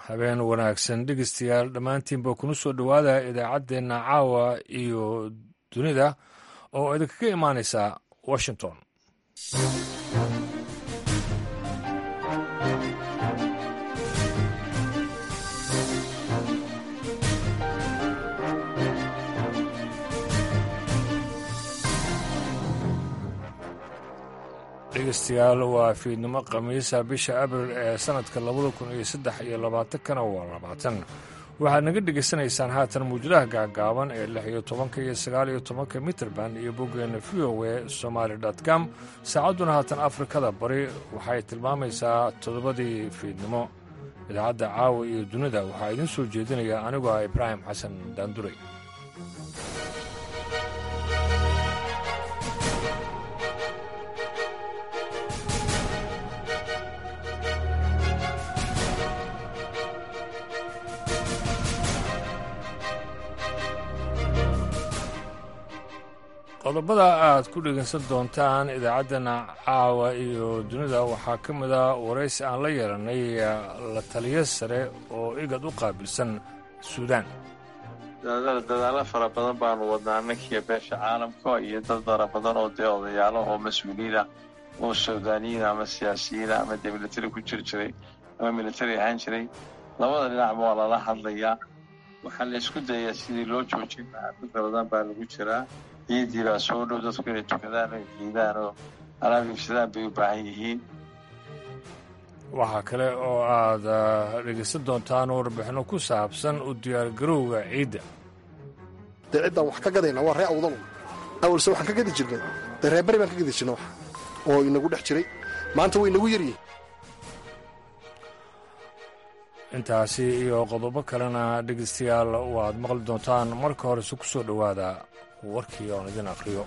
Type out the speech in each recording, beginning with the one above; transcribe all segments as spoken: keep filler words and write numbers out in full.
habeen wanaagsan dhegeystayaal dhammaantiinba kuna soo dhowaada idaacaddeenna caawa iyo dunida oo idinkaga imaanaysa washington. dhegeystayaal waa fiidnimo khamiisa bisha abril ee sannadka labada kun iyo saddex iyo labaatankana waa labaatan waxaad naga dhegaysanaysaan haatan mawjadaha gaagaaban ee lix iyo tobanka iyo sagaal iyo tobanka mitrband iyo boggeena v o e somaali dot com saacadduna haatan afrikada bari waxay tilmaamaysaa toddobadii fiidnimo. idaacadda caawa iyo dunida waxaa idiin soo jeedinaya anigoo ah ibraahim xasan daanduray. qodobada aad ku dhegaysan doontaan idaacaddana caawa iyo dunida waxaa ka mid a waraysi aan la yeelanay la taliyo sare oo igad u qaabilsan suudaan. dadaalo fara badan baanu wadnaa annakiiyo beesha caalamka iyo dad fara badan oo dee odayaalo oo mas-uuliyiina oo suudaaniyiina ama siyaasiyiina ama dee militari ku jiri jiray ama militari ahaan jiray. labada dhinacba waa lala hadlayaa. waxaa la isku dayayaa sidii loo joojin lahaa. dadka badan baa lagu jiraa. ciidii baa soo dhow, dadku inay tukadaan oo ciidaan oo alaab iibsadaan bay u baahan yihiin. waxaa kale oo aad dhegaysan doontaan warbixinno ku saabsan u diyaargarowga ciidda. dee ciddaan wax ka gadayna waa ree awdanu awalse waxaan ka gadi jirnay dee reerbari baan ka gadi jirna wax oo inagu dhex jiray, maanta way inagu yaryihin. intaasi iyo qodobo kalena dhegaystayaal waad maqli doontaan. marka horese ku soo dhowaada warkii oon idin akhriyo.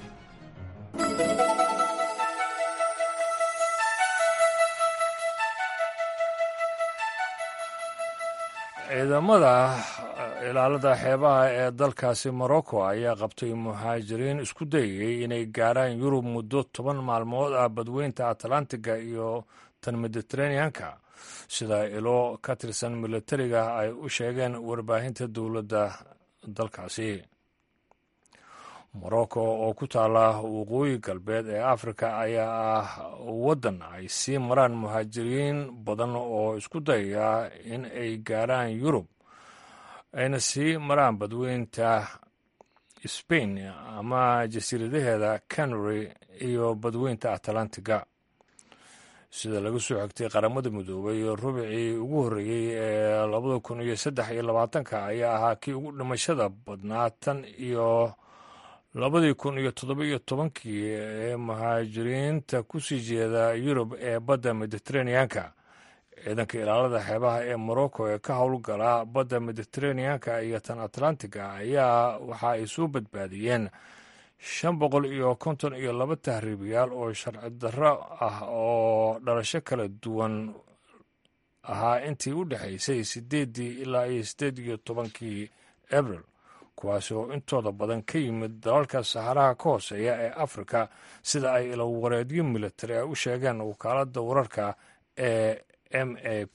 ciidamada ilaalada xeebaha ee dalkaasi morocco ayaa qabtay muhaajiriin isku dayayay inay gaaraan yurub muddo toban maalmood ah badweynta atlantiga iyo tan mediteraneanka, sida ilo ka tirsan militariga ay u sheegeen warbaahinta dowladda dalkaasi. morocco oo ku taala waqooyi galbeed ee afrika ayaa ah waddan ay sii maraan muhaajiriin badan oo isku dayaya in ay gaaraan yurub ayna sii maraan badweynta spain ama jasiiradaheeda canary iyo badweynta atlantiga. sida laga soo xigtay qaramada midoobay rubicii ugu horreeyey ee labada kun iyo saddex iyo labaatanka ayaa ahaa kii ugu dhimashada badnaa tan iyo labadii kun iyo toddoba iyo tobankii ee muhaajiriinta ku sii jeeda yurub ee badda mediteraneanka. ciidanka ilaalada xeebaha ee morocco ee ka howlgala badda mediteraneanka iyo tan atlantiga ayaa waxa ay soo badbaadiyeen shan boqol iyo konton iyo laba tahriibayaal oo sharci darro ah oo dhalasho kala duwan ahaa intii u dhexaysay sideedii ilaa iyo siddeed iyo tobankii abril, kuwaasi oo intooda badan ka yimid dalalka saharaha ka hooseeya ee afrika, sida ay ilawareedyo militari ay u sheegeen wakaaladda wararka ee m a p.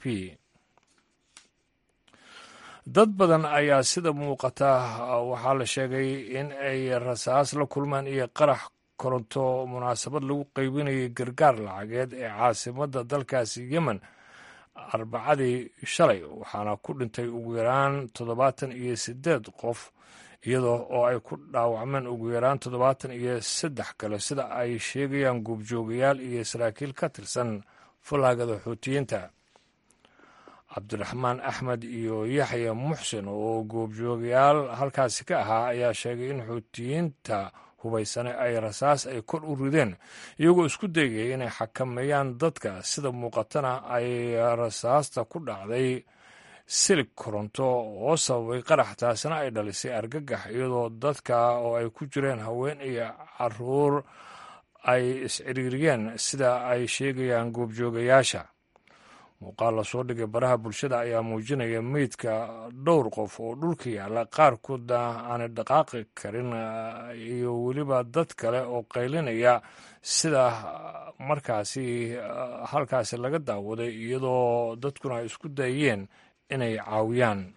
dad badan ayaa sida muuqata waxaa la sheegay in ay rasaas la kulmaan iyo qarax koronto munaasabad lagu qaybinayay gargaar lacageed ee caasimadda dalkaasi yemen arbacadii shalay, waxaana ku dhintay ugu yaraan toddobaatan iyo siddeed qof iyadoo oo ay ku dhaawacmeen ugu yaraan toddobaatan iyo saddex kale, sida ay sheegayaan goobjoogayaal iyo saraakiil ka tirsan falaagada xuutiyiinta. cabdiraxmaan axmed iyo yaxya muxsin oo goobjoogayaal halkaasi ka ahaa ayaa sheegay in xuutiyiinta hubaysane ay rasaas ay kor u rideen iyagoo isku dayaya inay xakameeyaan dadka. sida muuqatana ay rasaasta ku dhacday silig koronto oo sababay qarax, taasina ay dhalisay argagax, iyadoo dadka oo ay ku jireen haween iyo caruur ay is-ciriiriyeen, sida ay sheegayaan goobjoogayaasha. muuqaal lasoo dhigay baraha bulshada ayaa muujinaya meydka dhowr qof oo dhulka yaalla, qaarkoodna aanay dhaqaaqi karin, iyo weliba dad kale oo qaylinaya, sida markaasi halkaasi laga daawaday, iyadoo dadkuna ay isku dayeen inay caawiyaan.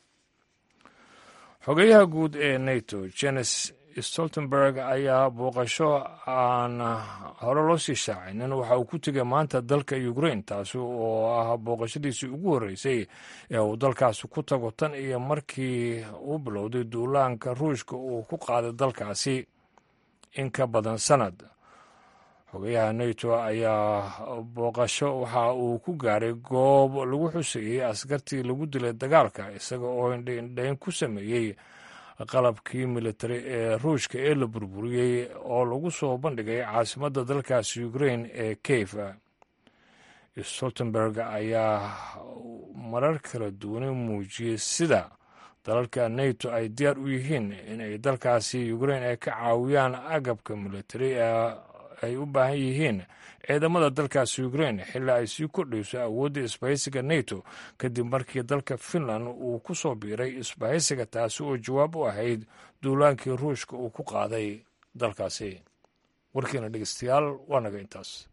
xogeyaha guud ee nato Jens Stoltenberg ayaa booqasho aan hore loo sii shaacinin waxa uu ku tegay maanta dalka Ukraine, taasi oo ah booqashadiisii ugu horreysay ee uu dalkaasi ku tago tan iyo markii uu bilowday duulaanka Ruushka uu ku qaaday dalkaasi in ka badan sanad. xogeyaha nato ayaa booqasho waxa uu ku gaaray goob lagu xusayey askartii lagu dilay dagaalka, isaga oo indhaindhayn ku sameeyey qalabkii militari ee ruushka ee la burburiyey oo lagu soo bandhigay caasimadda dalkaasi Ukraine ee Kiev. Stoltenberg ayaa marar kala duwan muujiyey sida dalalka nato ay diyaar u yihiin inay dalkaasi Ukraine ay ka caawiyaan agabka militari ee ay u baahan yihiin ciidamada dalkaasi Ukraine xilli ay sii kordhayso awoodda isbahaysiga nato kadib markii dalka Finland uu ku soo biiray isbahaysiga, taasi oo jawaab u ahayd duulaankii ruushka uu ku qaaday dalkaasi. warkiina dhegeystayaal waa naga intaas.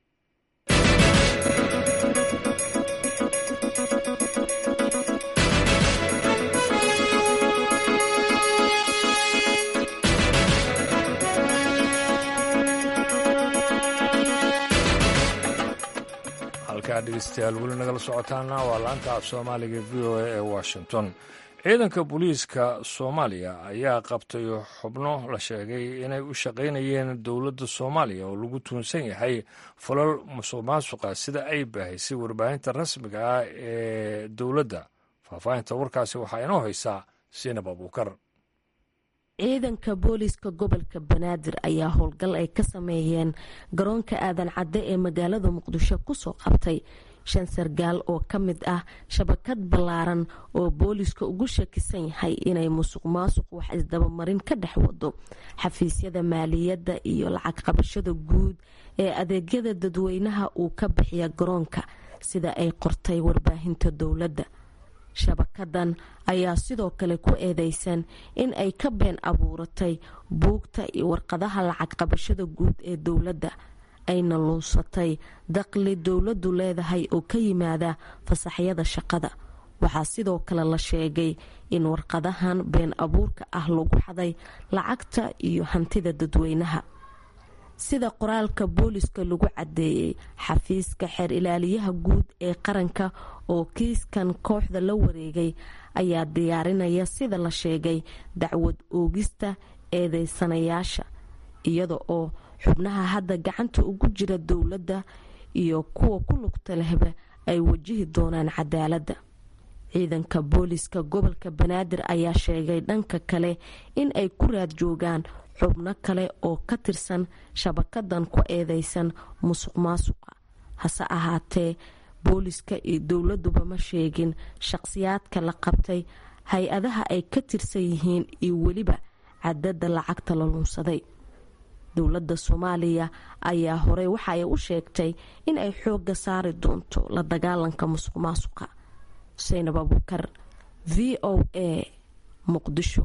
dhegeystayaal weli nagala socotaana waa laanta af soomaaliga v o a ee washington. ciidanka booliiska soomaaliya ayaa qabtay xubno la sheegay inay u shaqaynayeen dowladda soomaaliya oo lagu tuunsan yahay falal musuq maasuqa sida ay baahisay warbaahinta rasmiga ah ee dowladda. faahfaahinta warkaasi waxaa inoo haysaa Siinab Abuukar. ciidanka booliiska gobolka banaadir ayaa howlgal ay ka sameeyeen garoonka aadan cadde ee magaalada muqdisho kusoo qabtay shan sargaal oo ka mid ah shabakad ballaaran oo booliiska ugu shakisan yahay inay musuq maasuq wax isdabamarin ka dhex wado xafiisyada maaliyadda iyo lacag qabashada guud ee adeegyada dadweynaha uu ka bixiya garoonka sida ay qortay warbaahinta dowladda. shabakadan ayaa sidoo kale ku eedeysan in ay ka been abuuratay buugta iyo warqadaha lacag qabashada guud ee dowladda, ayna luusatay dakhli dowladdu leedahay oo ka yimaada fasaxyada shaqada. waxaa sidoo kale la sheegay in warqadahan been abuurka ah lagu xaday lacagta iyo hantida dadweynaha. sida qoraalka booliiska lagu cadeeyey, xafiiska xeer ilaaliyaha guud ee qaranka oo kiiskan kooxda la wareegay ayaa diyaarinaya sida la sheegay dacwad oogista eedeysanayaasha, iyada oo xubnaha hadda gacanta ugu jira dowladda iyo kuwa ku lugta lehba ay wajihi doonaan cadaaladda. ciidanka booliiska gobolka banaadir ayaa sheegay dhanka kale in ay ku raad joogaan xubno kale oo ka tirsan shabakadan ku eedeysan musuq maasuqa. hase ahaatee booliiska iyo dowladuba ma sheegin shaqsiyaadka la qabtay, hay-adaha ay ka tirsan yihiin iyo weliba cadadda lacagta la lunsaday. dowladda soomaaliya ayaa horey waxa ay u sheegtay in ay xoogga saari doonto la dagaalanka musuq maasuqa. Siinab Abuukar, v o a, Muqdisho.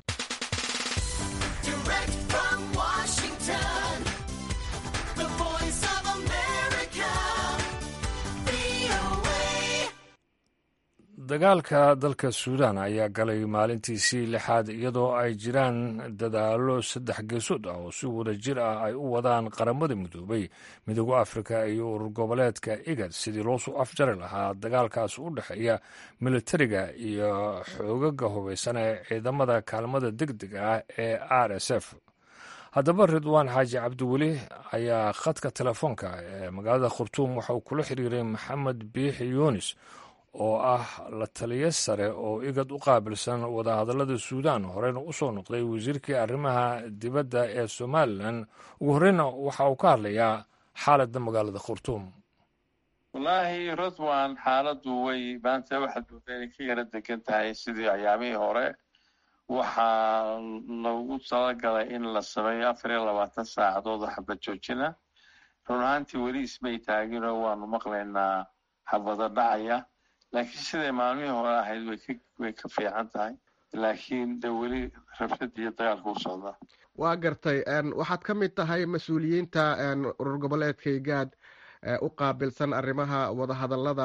dagaalka dalka suudaan ayaa galay maalintiisii lixaad iyadoo ay jiraan dadaallo saddex geesood ah oo si wada jir ah ay u wadaan qaramada midoobay, midooda afrika iyo urur goboleedka igad sidii loo soo afjari lahaa dagaalkaas u dhexeeya militariga iyo xoogaga hubaysan ee ciidamada kaalmada degdega ah ee r s f. haddaba ridwaan xaaji cabdiweli ayaa khadka telefoonka ee magaalada khartuum waxa uu kula xiriiray maxamed biixi yuunis oo ah la taliyo sare oo igad u qaabilsan wadahadallada suudaan, horeyna u soo noqday wasiirkii arrimaha dibadda ee somalilan. ugu horeyna waxa uu ka hadlayaa xaaladda magaalada khartuum. wallaahi ridwaan, xaaladdu way maanta waxaad moodaa inay ka yara degan tahay sidii ayaamihii hore. waxaa lagu talagalay in la sameeyo afar iyo labaatan saacadood oo xabad joojina. run ahaantii weli ismay taaginoo waanu maqlaynaa xabado dhacaya, laakiin siday maalmihii hore ahayd way ka fiican tahay, laakiin de weli rabshad iyo dagaalka u socdaa. waa gartay. waxaad ka mid tahay mas-uuliyiinta urur goboleedka igaad u qaabilsan arrimaha wadahadallada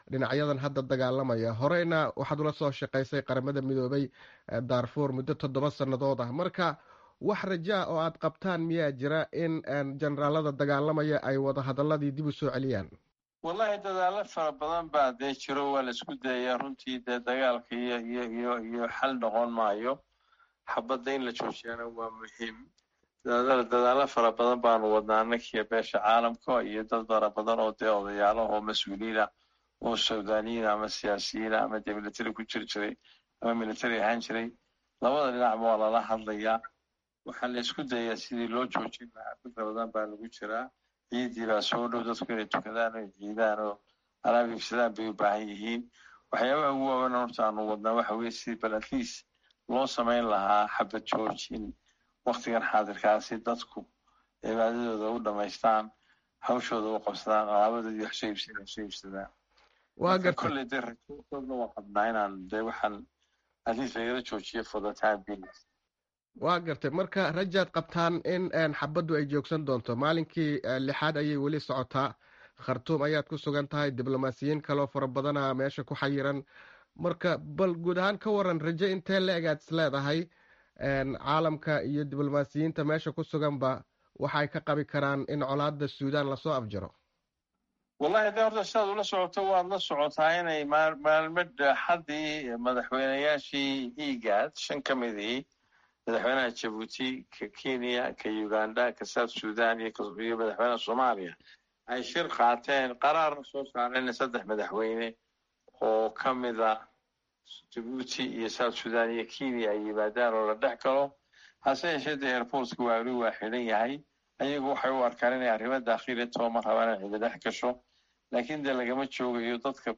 dhinacyadan hadda dagaalamaya. Horeyna waxaad ula soo shaqaysay qaramada midoobay daarfuur muddo toddoba sannadood ah. Marka wax rajaa oo aad qabtaan miyaa jira in generaalada dagaalamaya ay wada hadaladii dib u soo celiyaan? wallahi dadaalo fara badan baa dee jiro, waa la isku dayayaa runtii dee dagaalka iyo iyo iyo iyo xal noqon maayo. xabadda in la joojiyana waa muhiim. dadaalo dadaalo fara badan baanu wadnaa annakiyo beesha caalamka iyo dad fara badan oo dee odayaalo oo mas-uuliina oo suudaaniyiin ama siyaasiyiina ama dee military ku jiri jiray ama military ahaan jiray. labada dhinacba waa lala hadlayaa. waxaa la isku dayayaa sidii loo joojin lahaa. fikra badan baa lagu jiraa. ciidii baa soo dhow, dadku inay tukadaan oo ciidaan oo alaab iibsadaan bay u baahan yihiin. waxyaabaha ugu waaweyn horta aanu wadnaa waxa weye sidii bal at least loo samayn lahaa xabad joojin waktigan xaadirkaasi dadku cibaadadooda u dhamaystaan, hawshooda u qabsadaan, alaabadoodii wax soo iibsadaan soo iibsadaan. waa gartay kolley dee rajoodna waa qabnaa inaan dee waxaan at least lagala joojiyo for the time being. waa gartay marka rajaad qabtaan in xabaddu ay joogsan doonto. maalinkii lixaad ayay weli socotaa. khartuum ayaad ku sugan tahay, diblomaasiyiin kaloo fara badana meesha ku xayiran. marka bal guud ahaan ka waran rajo intee la egaad is leedahay caalamka iyo diblomaasiyiinta meesha ku suganba waxay ka qabi karaan in colaada suudaan lasoo afjaro? wallahi de horta sidaad ula socoto waad la socotaa inay maalmo xaddii madaxweynayaashii igad shan ka midii madaxweynaha jabuuti, ka kenya, ka uganda, ka south sudan iyo madaxweynaha soomaaliya ay shir qaateen qaraarna soo saareen saddex madaxweyne oo ka mida jabuuti iyo south sudan iyo kenya ay yimaadaan oo la dhex galo. hase yeeshee dee airportka waa weli waa xidhan yahay. ayagu waxay u arkaan inay arrimo daakhili tooma rabaan in cidi dhex gasho, laakiin dee lagama joogayo. dadka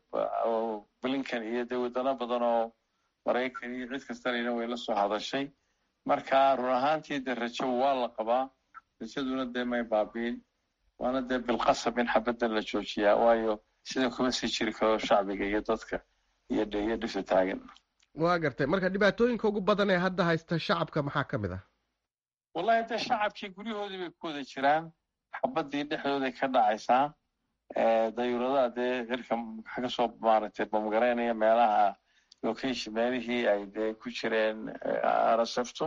blinkan iyo dee wadano badan oo maraykan iyo cid kastanayna way la soo hadashay. marka run ahaantii dee rajo waa la qabaa. rajaduna dee may baabiin, waana dee bilqasab in xabadda la joojiyaa, waayo sida kuma sii jiri karo shacbiga iyo dadka iyo iyo dhibta taagan. waa gartay marka dhibaatooyinka ugu badan ee hadda haysta shacabka maxaa ka mid ah? wallahi dee shacabkii guryahoodii bay ku wada jiraan. xabaddii dhexdooday ka dhacaysaa. dayuuradaha dee cirka waxa kasoo maaragtay bamgaraynaya meelaha location meelihii ay dee ku jireen arasafto.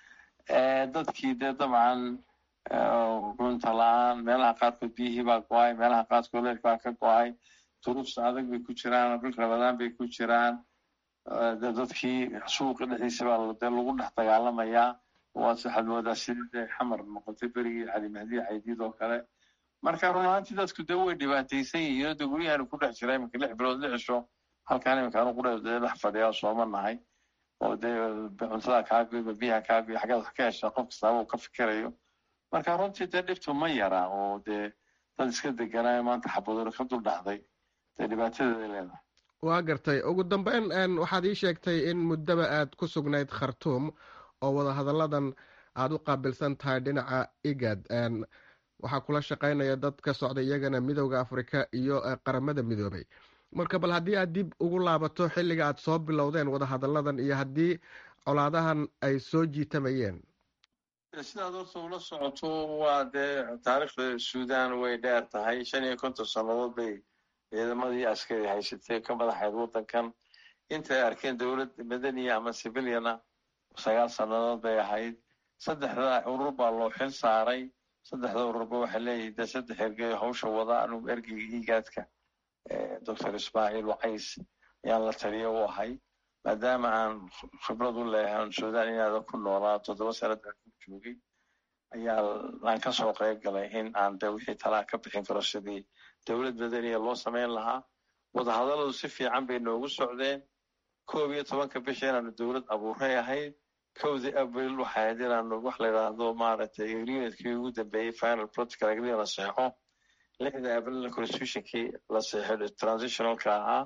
dadkii dee dabcan cunta la-aan, meelaha qaarkood biyihii baa go-ay, meelaha qaarkood leerka baa ka go-ay. duruufta adag bay ku jiraan, dhul rabadaan bay ku jiraan. dadkii suuqa dhexdiisa baa dee lagu dhex dagaalamayaa. waas waxaad moodaa sidii dee xamar noqotay berigii cali mahdi caydiid oo kale. marka run ahaantii dadku dee way dhibaataysan yihiin. de guryahan ku dhex jira iminka lix bilood lixisho halkaan iminka anu qudhe dee dhex fadhiyaa sooma nahay oo dee cuntada kaagoyba biyaha kaagoy xaggeed wax ka heshaa qof kastaaba uu ka fikirayo. marka runtii dee dhibtu ma yara oo dee dad iska deganaayo maanta xabadoor ka dul dhacday dee dhibaatadeeda leedahay. waa gartay ugu dambeyn waxaad ii sheegtay in muddaba aad ku sugnayd khartuum oo wada hadalladan aada u qaabilsan tahay dhinaca igad. waxaa kula shaqaynaya dad ka socda iyagana midowda afrika iyo qaramada midoobay. marka bal haddii aad dib ugu laabato xilliga aad soo bilowdeen wada hadalladan iyo haddii colaadahan ay soo jiitamayeen. sidaad horta ula socoto waa dee taariikhda suudaan way dheer tahay. shan iyo konton sannadood bay ciidamadii askari haysatay ka madaxayd waddankan. intay arkeen dowlad madaniya ama civiliana sagaal sannadood bay ahayd. saddexda urur baa loo xil saaray. saddexda ururba waxay leeyihin dee saddex ergeyo hawsha wada. anugu ergeyga igaadka doctor ismaaciil wacays ayaan la taliya u ahay, maadaama aan khibrad u leeyahay suudaan inaada ku noolaa toddoba sanadaan ku joogay. ayaa aan kasoo qayb galay in aan de wixii talaa ka bixin karo sidii dowlad madaniya loo samayn lahaa. wadahadalladu si fiican bay noogu socdeen. koob iyo tobanka bisha inaanu dowlad abuuray ahayd. kowdii abril waxay ahayd inaanu wax la yidhaahdo maaragtay agreementkii ugu dambeeyey final protocol agreement la seexo. lixda abrilna constitutionkii la seexo transitionalka ahaa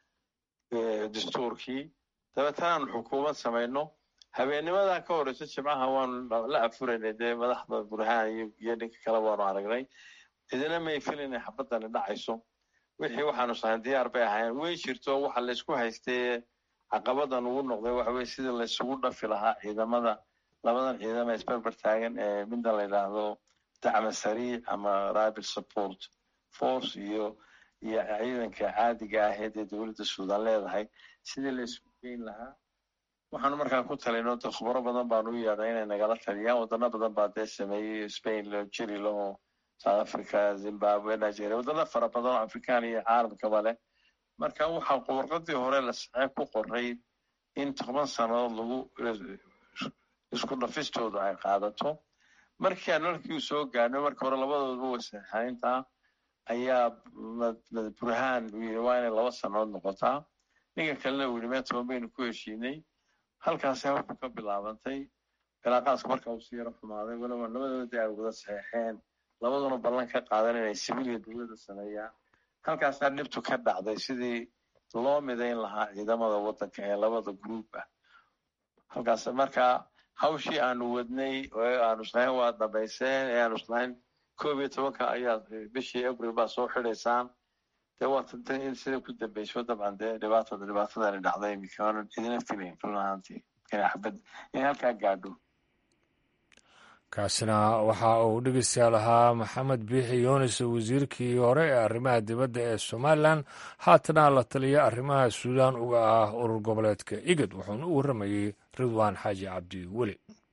dastuurkii. dabeetana aanu xukuumad samayno. habeennimadaa ka horeysa jimcaha waanu la afuraynay dee madaxda burhaan iyo ninka kale waanu aragnay. cidina may filin inay xabadani dhacayso. wixii waxaanu sahayn diyaar bay ahaayeen. way jirto waxa laysku haystay caqabadan ugu noqday waxa weye sidii laysugu dhafi lahaa ciidamada labadan ciidama isberber taagan ee midda la yidhaahdo dacma sariic ama rapid support force iyo iyo ciidanka caadiga aheed ee dowladda suudaan leedahay sidii la isku geyn lahaa. waxaanu markaa ku talinoo de khubaro badan baanu u yeedhay inay nagala taliyaan. wadano badan baa dee sameeyey, spain lo jiri laho, south africa, zimbabwe, nigeria, wadano fara badan oo afrikaan iyo caalamkaba leh. marka waxaa warqadii hore la saxee ku qoray in toban sannadood lagu isku dhafistooda ay qaadato. markii aan markii uu soo gaarnay marka hore labadooduba wasaxaynta ayaa burhaan uu yidhi waa inay laba sannadood noqotaa. ninka kalena uu yidhi mee toban baynu ku heshiinay. halkaasi hawshu ka bilaabantay. cilaaqaadka marka uu si yaro xumaaday waliba labadooda ay wada saxeexeen, labaduna ballan ka qaadan inay sibiliya dowladda sameeyaan. halkaasaa dhibtu ka dhacday sidii loo midayn lahaa ciidamada waddanka ee labada gruub ah. halkaas markaa hawshii aanu wadnay oo aanu islahayn waa dambayseen ee aanu islahayn koob iyo tobanka ayaa bishii abril baa soo xidhaysaan. dee waa tantay in sida ku dambayso dabcan dee dhibaatada dhibaatadani dhacday imika aanu idina filayn run ahaantii inay xabad inay halkaa gaadho. kaasina waxa uu dhegeystayaal ahaa maxamed biixi yunis, wasiirkii hore ee arrimaha dibadda ee somalilan, haatana la taliya arrimaha suudaan uga ah urur goboleedka igad. wuxuuna u warramayey ridwaan xaaji cabdi weli.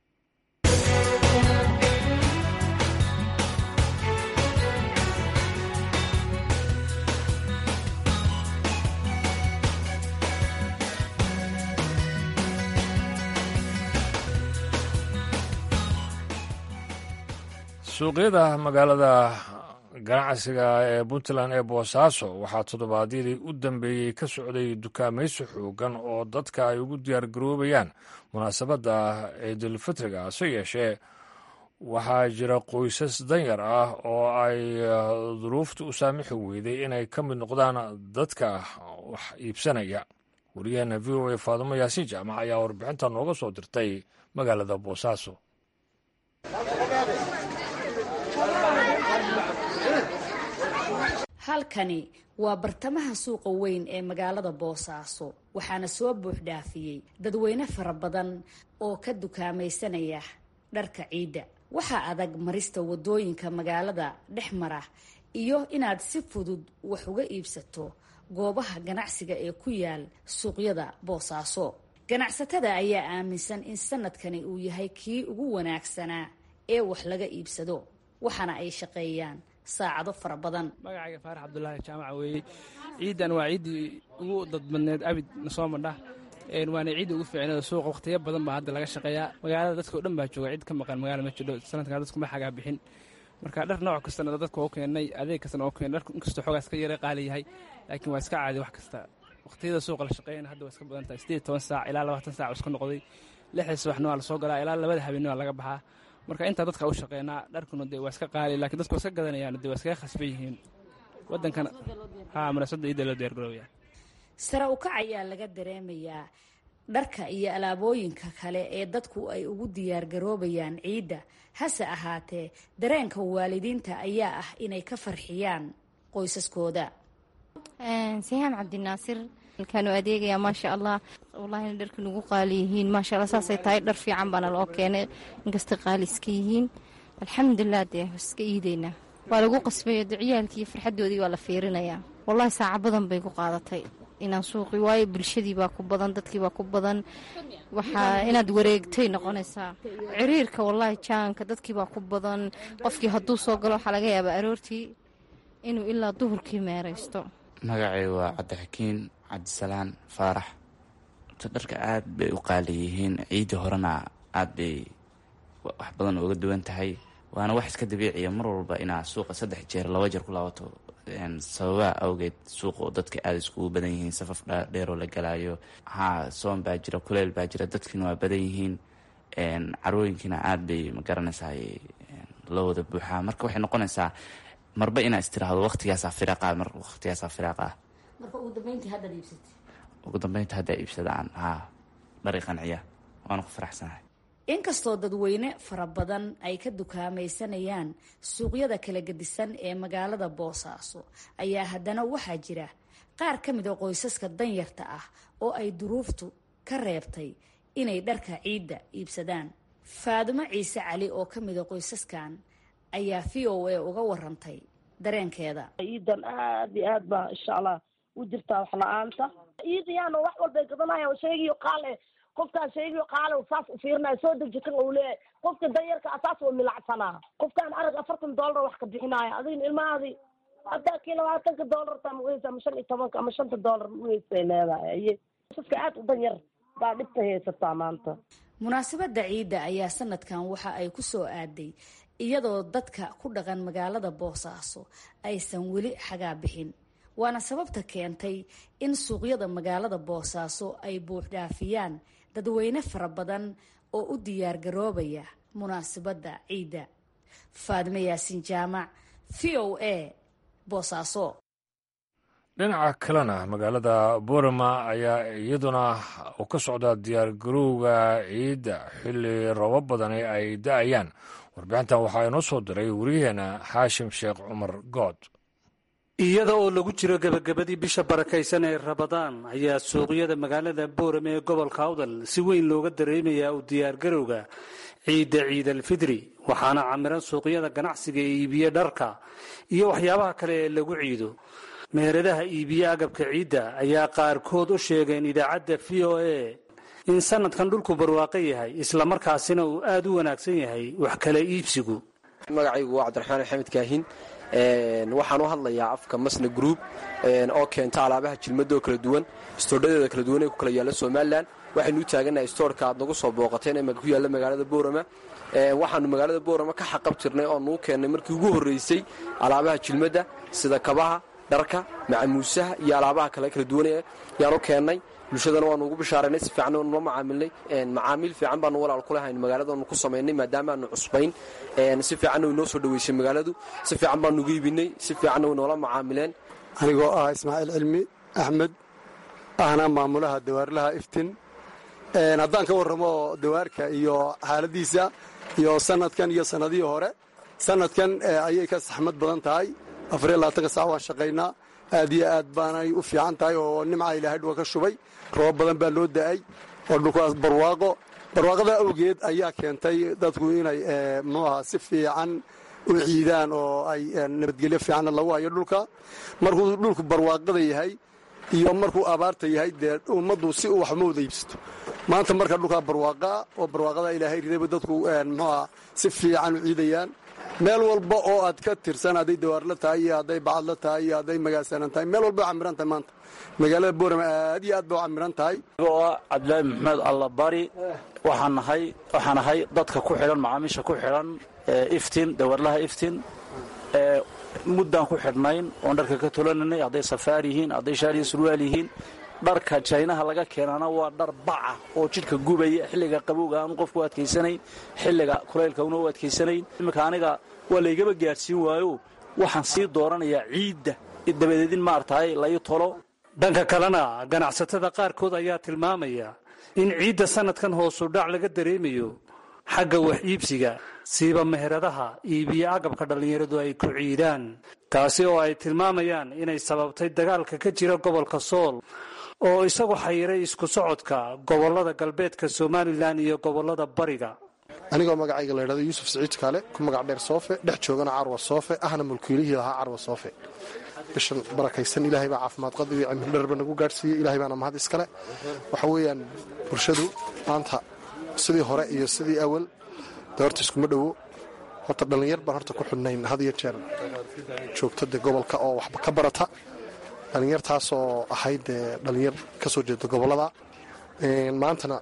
suuqyada magaalada ganacsiga ee puntland ee boosaaso waxaa toddobaadyadii u dambeeyey ka socday dukaamaysi xoogan oo dadka ay ugu diyaar garoobayaan munaasabadda ciidulfitriga. hase yeeshee waxaa jira qoysas danyar ah oo ay duruufta u saamixi weyday inay ka mid noqdaan dadka wax iibsanaya. wariyaheena v o a faadumo yaasiin jaamac ayaa warbixinta nooga soo dirtay magaalada boosaaso. halkani waa bartamaha suuqa weyn ee magaalada boosaaso, waxaana soo buux dhaafiyey dadweyne fara badan oo ka dukaamaysanaya dharka ciidda. waxaa adag marista wadooyinka magaalada dhex mara iyo inaad si fudud wax uga iibsato goobaha ganacsiga ee ku yaal suuqyada boosaaso. ganacsatada ayaa aaminsan in sanadkani uu yahay kii ugu wanaagsanaa ee wax laga iibsado, waxaana ay shaqeeyaan saacado fara badan. magacayga faarax cabdulaahi jaamaca weeye. ciidan waa ciiddii ugu dadbadneed abid nasoo madha, waana ciidda ugu fiicneed. suuqa wakhtiyo badan baa hadda laga shaqeeyaa. magaalada dadka o dhan baa jooga, cid ka maqan magaala ma jidho. sanadkan dadku ma xagaa bixin, marka dhar nooc kastana dadka oo keennay, adeeg kastana oo keennay. dharku inkastoo xoogaas ka yara qaali yahay, laakiin waa iska caadi wax kasta. wakhtiyada suuqa la shaqeeyana hadda waa iska badan tahay. siddeed iyo toban saac ilaa labaatan saac iska noqday. lixda subaxna waa la soo galaa ilaa labada habeenna waa laga baxaa. marka intaa dadka u shaqeynaa, dharkuna dee waa iska qaali, laakiin dadku waa iska gadanayaan, dee waa iskaga khasban yihiin. waddankana haa munaasabadda ciidda loo diyaargarooya. sare u kac ayaa laga dareemayaa dharka iyo alaabooyinka kale ee dadku ay ugu diyaargaroobayaan ciidda. hase ahaatee dareenka waalidiinta ayaa ah inay ka farxiyaan qoysaskooda. sihaan cabdinaasir halkaanu adeegayaa maasha allah. wallahina dharka nagu qaali yihiin maasha allah. saasay tahay dhar fiican baana loo keenay, inkasta qaali iska yihiin. alxamdulilah dee iska iideynaa. waa lagu qasbayo de ciyaalkii iyo farxaddoodii waa la fiirinayaa. wallahi saaca badan bay ku qaadatay inaan suuqi, waayo bulshadii baa ku badan, dadkii baa ku badan. waxaa inaad wareegtay noqonaysaa ciriirka. wallahi jaanka dadkii baa ku badan. qofkii hadduu soo galo waxaa laga yaabaa aroortii inuu ilaa duhurkii meeraysto. magacay waa cabdixakiin cabdisalaan faarax. dharka aad bay u qaali yihiin. ciiddii horena aad bay wax badan uga duwan tahay. waana wax iska dabiiciya mar walba inaa suuqa saddex jeer laba jeer ku laabato, sababaha awgeed suuqa oo dadka aada iskugu badan yihiin. safaf dheeroo la galaayo, haa soon baa jira, kuleyl baa jira, dadkiina waa badan yihiin. carooyinkiina aad bay magaranaysaa loo wada buuxaa. marka waxay noqonaysaa marba inaa istiraahdo waqtigaasaa firaaqa mar waqtigaasaa firaaqa marka ugu dambeyntii hadda iibsatay ugu dambeyntii hadda iibsadaan haa dhari qanciya. waana ku faraxsanahay. inkastoo dadweyne fara badan ay ka dukaamaysanayaan suuqyada kala gedisan ee magaalada boosaaso, ayaa haddana waxaa jira qaar ka mid a qoysaska danyarta ah oo ay duruuftu ka reebtay inay dharka ciidda iibsadaan. faadumo ciise cali oo ka mid a qoysaskan ayaa v o a uga warantay dareenkeeda. ciidan aad iyo aad baa insha allah u jirtaa wax la-aanta ciidayaana wax walbay gadanayaan sheegiyo qaale qofkaan sheegiyo qaale saas u fiirnaya soo dejikan uu leeyahay qofka danyarka asaas waa milacsanaa qofkaan arag afartan doolar wax ka bixinaya adigin ilmahaadii haddaa kii labaatanka doolar taa muweysa ama shan iyo tobanka ama shanta doolar muweysay leedahay aye qoska aad u danyar baa dhibta haysataa maanta. munaasabada ciidda ayaa sanadkan waxa ay ku soo aaday iyadoo dadka ku dhaqan magaalada Boosaaso aysan weli xagaa bixin waana sababta keentay in suuqyada magaalada Boosaaso ay buux dhaafiyaan dadweyne fara badan oo u diyaar garoobaya munaasabada ciidda. Faadime Yaasin Jaamac, V O A, Boosaaso. dhinaca kalena magaalada Boorama ayaa iyaduna uu ka socdaa diyaar garowga ciidda xilli roobab badani ay da-ayaan. warbixintan waxaa inoo soo diray wariyaheena xaashim sheekh cumar good. iyada oo lagu jiro gebagabadii bisha barakaysan ee Ramadaan ayaa suuqyada magaalada Boorama ee gobolka Awdal si weyn looga dareemayaa u diyaar garowga ciidda Ciid al-Fidri waxaana camiran suuqyada ganacsiga ee iibiya dharka iyo waxyaabaha kale ee lagu ciido. meheradaha iibiya agabka ciidda ayaa qaarkood u sheegeen idaacadda V O A in sanadkan dhulku barwaaqo yahay isla markaasina uu aad u wanaagsan yahay wax kala iibsigu. magacaygu waa Cabdiraxmaan Axmed Kaahin een waxaan u hadlayaa afka Masna Group een oo keenta alaabaha jilmada kala duwan stoordeeda kala duwan ee ku kala yaala Soomaaliland. waxaynu u taaganahay stoorka aad nagu soo booqateen ee ku yaala magaalada Boorama. ee waxaanu magaalada Boorama ka xaqab jirnay oo nuu keenay markii ugu horeysay alaabaha jilmada sida kabaha dharka macmuusaha iyo alaabaha kale kala duwan ee yaanu keenay bulshadana waanu ugu bishaareynay si fiican oo macaamilnay een macaamil fiican baanu walaal ku lahayn magaalada oo ku sameeynay maadaama aanu cusbayn een si fiican oo inoo soo dhaweysay magaaladu si fiican baanu ugu iibinay si fiican oo noola macaamileen. anigoo ah Ismaaciil Cilmi Axmed ahna maamulaha dawaarlaha Iftiin een haddaan ka warramo dawaarka iyo xaaladiisa iyo sanadkan iyo sanadii hore sanadkan ayay ka saxmad badan tahay afar iyo labaatan saac waan shaqaynaa aad iyo aad baanay u fiican tahay oo nimca Ilaahay dhulka ka shubay roob badan baa loo da'ay oo dhulkaas barwaaqo barwaaqada awgeed ayaa keentay dadku inay maaha si fiican u ciidaan oo ay nabadgelyo fiican lagu hayo dhulka markuu dhulku barwaaqada yahay iyo markuu abaarta yahay dee ummaddu si uu wax ma wada iibsato. maanta marka dhulka barwaaqa oo barwaaqada Ilaahay riday dadku maaha si fiican u ciidayaan meel walba oo aad ka tirsan haday dawaarla tahay iyo haday bacadla tahay iyo haday magaasanan tahay meel walba camiran tahay maanta magaalada Boorama aad iyo aad baa camiran tahay. oo Cabdilaahi Maxamed Allah bari waxaan nahay waxaan nahay dadka ku xiran macaamiisha ku xiran Iftiin dawaarlaha Iftiin ee muddan ku xirnayn oo dharka ka tolanay haday safaari yihiin haday shaari surwaal yihiin dharka Chinaha laga keenana waa dhar baca oo jidhka gubaya xilliga qabowga aan qofku adkeysanay xilliga kuleylka uu u adkeysanay imika aniga waa la igaba gaarsiin waayo waxaan sii dooranayaa ciidda dabadeedin maartay la ii tolo. dhanka kalena ganacsatada qaarkood ayaa tilmaamaya in ciidda sanadkan hoos u dhac laga dareemayo xagga wax iibsiga siiba meheradaha iibiya agabka dhalinyaradu ay ku ciidaan kaasi oo ay tilmaamayaan inay sababtay dagaalka ka jira gobolka Sool oo isagu xayiray isku socodka gobolada galbeedka Soomaaliland iyo gobolada bariga. anigoo magacayga la yiraahdo Yuusuf Saciid Kaale ku magac dheer Soofe dhex joogana Carwa Soofe ahna mulkiilihii ahaa Carwa Soofe. bishan barakaysan Ilaahay baa caafimaad qad iyo cimri dheer baa nagu gaarsiiyay Ilaahay baana mahad iskale. waxa weeyaan bulshadu maanta sidii hore iyo sidii awal doorta iskuma dhawo horta dhalinyar baan horta ku xidhnayn had iyo jeer joogtada gobolka oo waxba ka barata dhalinyartaas oo ahayd dhalinyar ka soo jeeda gobolada maantana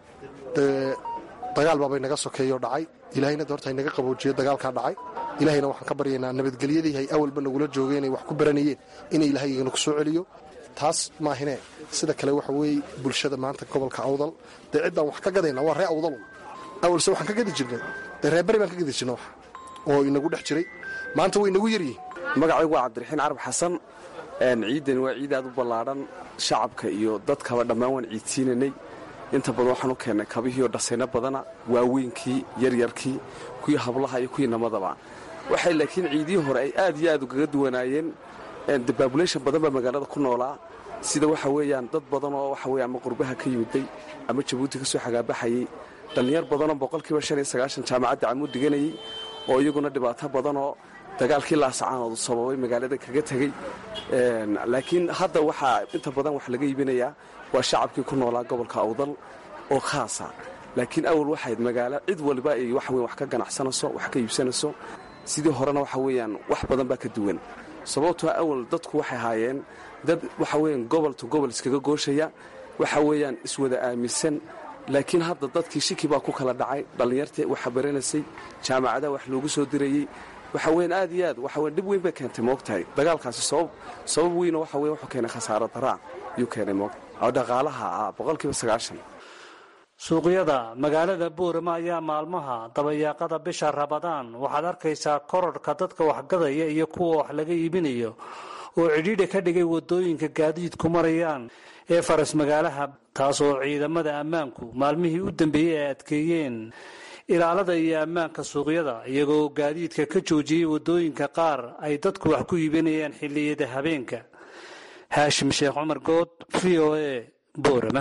dagaal baabay naga sokeeyo dhacay ilaahayna doorta ay naga qaboojiyo dagaalka dhacay ilaahayna waxaan ka baryaynaa nabadgelyadii hay awalba nagula joogeen ay wax ku baranayeen inay ilaahay igana ku soo celiyo taas maahine sida kale waxa weeye bulshada maanta gobolka Awdal dee ciidan wax ka gadayna waa ree Awdal awalse waxaan ka gadi jirnay dee ree bari baan ka gadi jirnay wax oo inagu dhex jiray maanta way inagu yaryihiin. magacaygu waa Cabdiraxiin Carab Xasan een ciidan waa ciid aad u ballaaran shacabka iyo dadkaba dhammaan waan ciidsiinanay inta badan waxaan u keenay kabihii oo dhasayna badana waaweynkii yaryarkii kuwii hablaha iyo kuwii namadaba waxay laakiin ciidii hore ay aad iyo aad uga duwanaayeen the population badan baa magaalada ku noolaa sida waxa weeyaan dad badan oo waxa weeyaan ama qurbaha ka yimiday ama Jabuuti ka soo xagaabaxayay dhalinyar badan oo boqolkiiba shan iyo sagaashan jaamacadda Camuud diganayay oo iyaguna dhibaato badan oo dagaalkii laascaanood sababay magaalada kaga tegey laakiin hadda waxaa inta badan wax laga iibinayaa waa shacabkii ku noolaa gobolka awdal oo khaasa laakiin awal waxayd magaalo cid waliba ay wax weyn wax ka ganacsanayso wax ka iibsanayso sidii horena waxa weeyaan wax badan baa ka duwan sababtoo awal dadku waxay ahaayeen dad waxa weeyaan gobol to gobol iskaga gooshaya waxa weeyaan iswada aaminsan laakiin hadda dadkii shiki baa ku kala dhacay dhallinyartii waxa baranaysay jaamacadaha wax loogu soo dirayey waxa weyn aad iyo aad waxa weyn dhib weyn bay keentay moogtahay dagaalkaasi sabab sabab weyn waxa weyn wuxuu keenay khasaaro daraa yuu keenay moog oo dhaqaalaha boqolkiiba sagaashan suuqyada magaalada Boorama ayaa maalmaha dabayaaqada bisha Ramadaan waxaad arkaysaa kororka dadka waxgadaya iyo kuwa wax laga iibinayo oo cidhiidhi ka dhigay wadooyinka gaadiidku marayaan ee faras magaalaha taasoo ciidamada ammaanku maalmihii u dambeeyay ay adkeeyeen ilaalada iyo ammaanka suuqyada iyagoo gaadiidka ka joojiyay wadooyinka qaar ay dadku wax ku iibinayaan xilliyada habeenka. Haashim Sheekh Cumar Good, V O A, Boorama.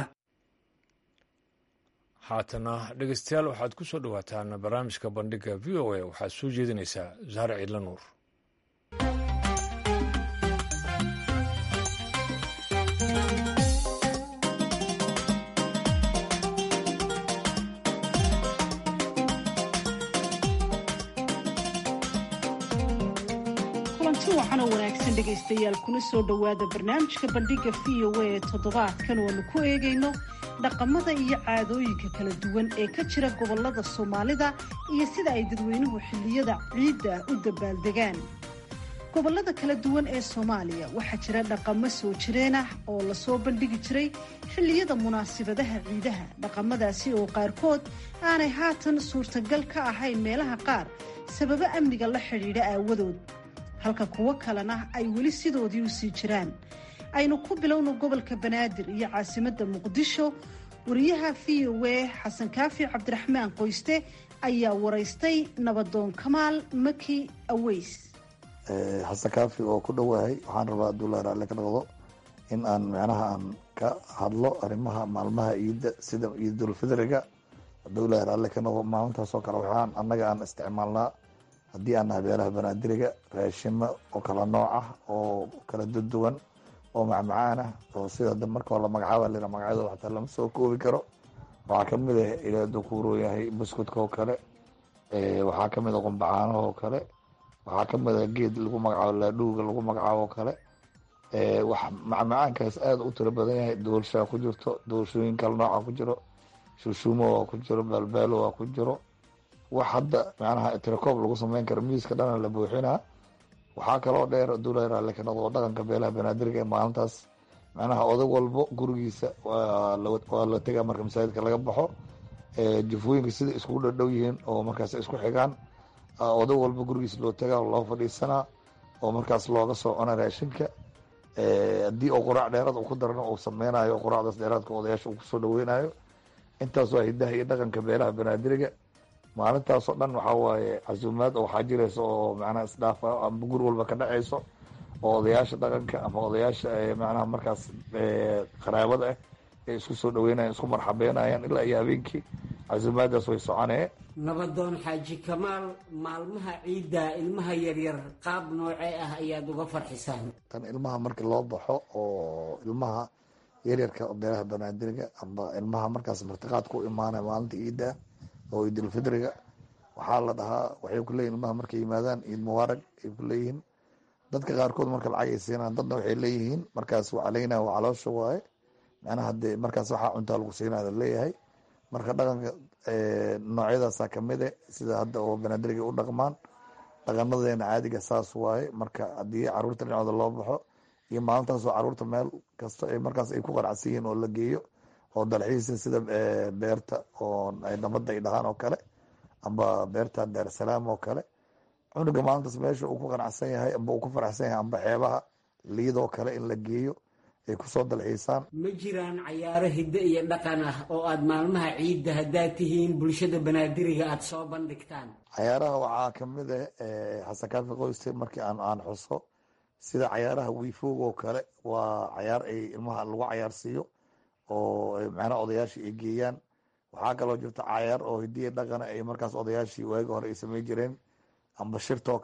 haatana dhegeystayaal waxaad ku soo dhawaataan barnaamijka bandhiga V O A waxaad soo jeedinaysaa Zahra Ciidla Nuur. waxaana wanaagsan dhegaystayaal kuna soo dhowaada barnaamijka bandhiga V O A toddobaadkan waanu ku eegayno dhaqamada iyo caadooyinka kala duwan ee ka jira gobolada Soomaalida iyo sida ay dadweynuhu xilliyada ciidda u dabaaldegaan. gobolada kala duwan ee Soomaaliya waxaa jira dhaqamo soo jireen ah oo la soo bandhigi jiray xilliyada munaasabadaha ciidaha. dhaqamadaasi oo qaarkood aanay haatan suurtagal ka ahayn meelaha qaar sababo amniga la xidhiidha aawadood, halka kuwo kalena ay weli sidoodii u sii jiraan. aynu ku bilowno gobolka Banaadir iyo caasimadda Muqdisho. wariyaha V O A Xasan Kaafi Cabdiraxmaan Qoyste ayaa waraystay nabadoon Kamaal Maki Aweys. xasan Kaafi oo ku dhawahay waxaan rabaa Abdullaahi Raale ka noqdo in aan macnaha aan ka hadlo arrimaha maalmaha ciidda sida Ciidul Fidriga. Abdullaahi Raale ka noqdo maalintaas oo kale waxaan annaga aan isticmaalnaa haddii aan habeeraha Banaadiriga raashimo oo kala nooc ah oo kala duwan oo macmacaan ah oo sida marka la magacaabo la magacaado waxta lama soo koobi karo. waxaa ka mid ah ilaa dukuuro yahay buskudka oo kale ee waxaa ka mid ah qumbacaano oo kale waxaa ka mid ah geed lagu magacaabo laadhuuga lagu magacaabo kale ee wax macmacaankaas aad u tiro badan yahay. doolsha ku jirto, doolshooyin kala nooc ah ku jiro, shushuumo oo ku jiro, balbaalo oo ku jiro. wax hadda macnaha tirakoob lagu sameyn karo miiska dhan la buuxinaa. waxaa kaloo dheer Abdullaahi Raale ka noqdo dhaqanka beelaha Banaadirga ee maalintaas macnaha odag walbo gurigiisa waa la waa la tagaa marka masaajidka laga baxo. ee jufooyinka sida isku dhadhow yihiin oo markaas isku xigaan odag walbo gurigiisa loo tagaa oo loo fadhiisanaa oo markaas looga soo cuna raashinka. ee haddii oo quraac dheeraad uu ku darno uu sameynayo quraacdaas dheeraadka odayaasha uu kusoo dhaweynayo. intaas waa hidaha iyo dhaqanka beelaha Banaadirga. maalintaasoo dhan waxaa waaye casuumaad oo waxaa jiraysa oo macnaha isdhaafa ama guri walba ka dhacayso oo odayaasha dhaqanka ama odayaasha macnaha markaas qaraabada ah ay isku soo dhaweynayaan isku marxabeynayaan ilaa iyo habeenkii casuumaadaas way soconee. nabadoon xaaji Kamaal, maalmaha ciidda ilmaha yaryar qaab noocee ah ayaad uga farxisaan? tan ilmaha markii loo baxo oo ilmaha yaryarka beelaha Banaadirga ama ilmaha markaas martiqaad ku imaanaya maalinta ciidda oo Ciidul Fidriga waxaa la dhahaa waxay ku leeyihiin ilmaha markay yimaadaan ciid mubaarag ay ku leeyihiin. dadka qaarkood marka lacag ay siinaan dadna waxay leeyihiin markaas waa caleynaa waa caloosha waaye macnaha hadee markaas waxaa cuntaa lagu siinaa leeyahay. marka dhaqanka noocyadaasaa kamid eh sida hadda oo Banaadirga u dhaqmaan dhaqanadeena caadiga saas waaye. marka haddii caruurta dhinacooda loo baxo iyo maalintaas oo caruurta meel kasta ay markaas ay ku qanacsan yihiin oo la geeyo oo dalxiisa sida beerta oo ay nabadda ay dhahaan oo kale amba beerta Daar Salaam oo kale. cunuga maalintaas meesha uu ku qanacsan yahay amba uu ku faraxsan yahay amba xeebaha liidoo kale in la geeyo ay kusoo dalxiisaan. ma jiraan cayaaro hidde iyo dhaqan ah oo aad maalmaha ciidda haddaad tihiin bulshada Banaadiriga aad soo bandhigtaan? cayaaraha waxaa kamid ah Xasan Kaafi Qoyste markii aan aan xuso sida cayaaraha wiifoog oo kale waa cayaar ay ilmaha lagu cayaarsiiyo oo macnaha odayaashii ay geeyaan. waxaa kaloo jirta cayaar oo hidiya dhaqana ay markaas odayaashii waagi hore ay sameyn jireen amba shirtoo kale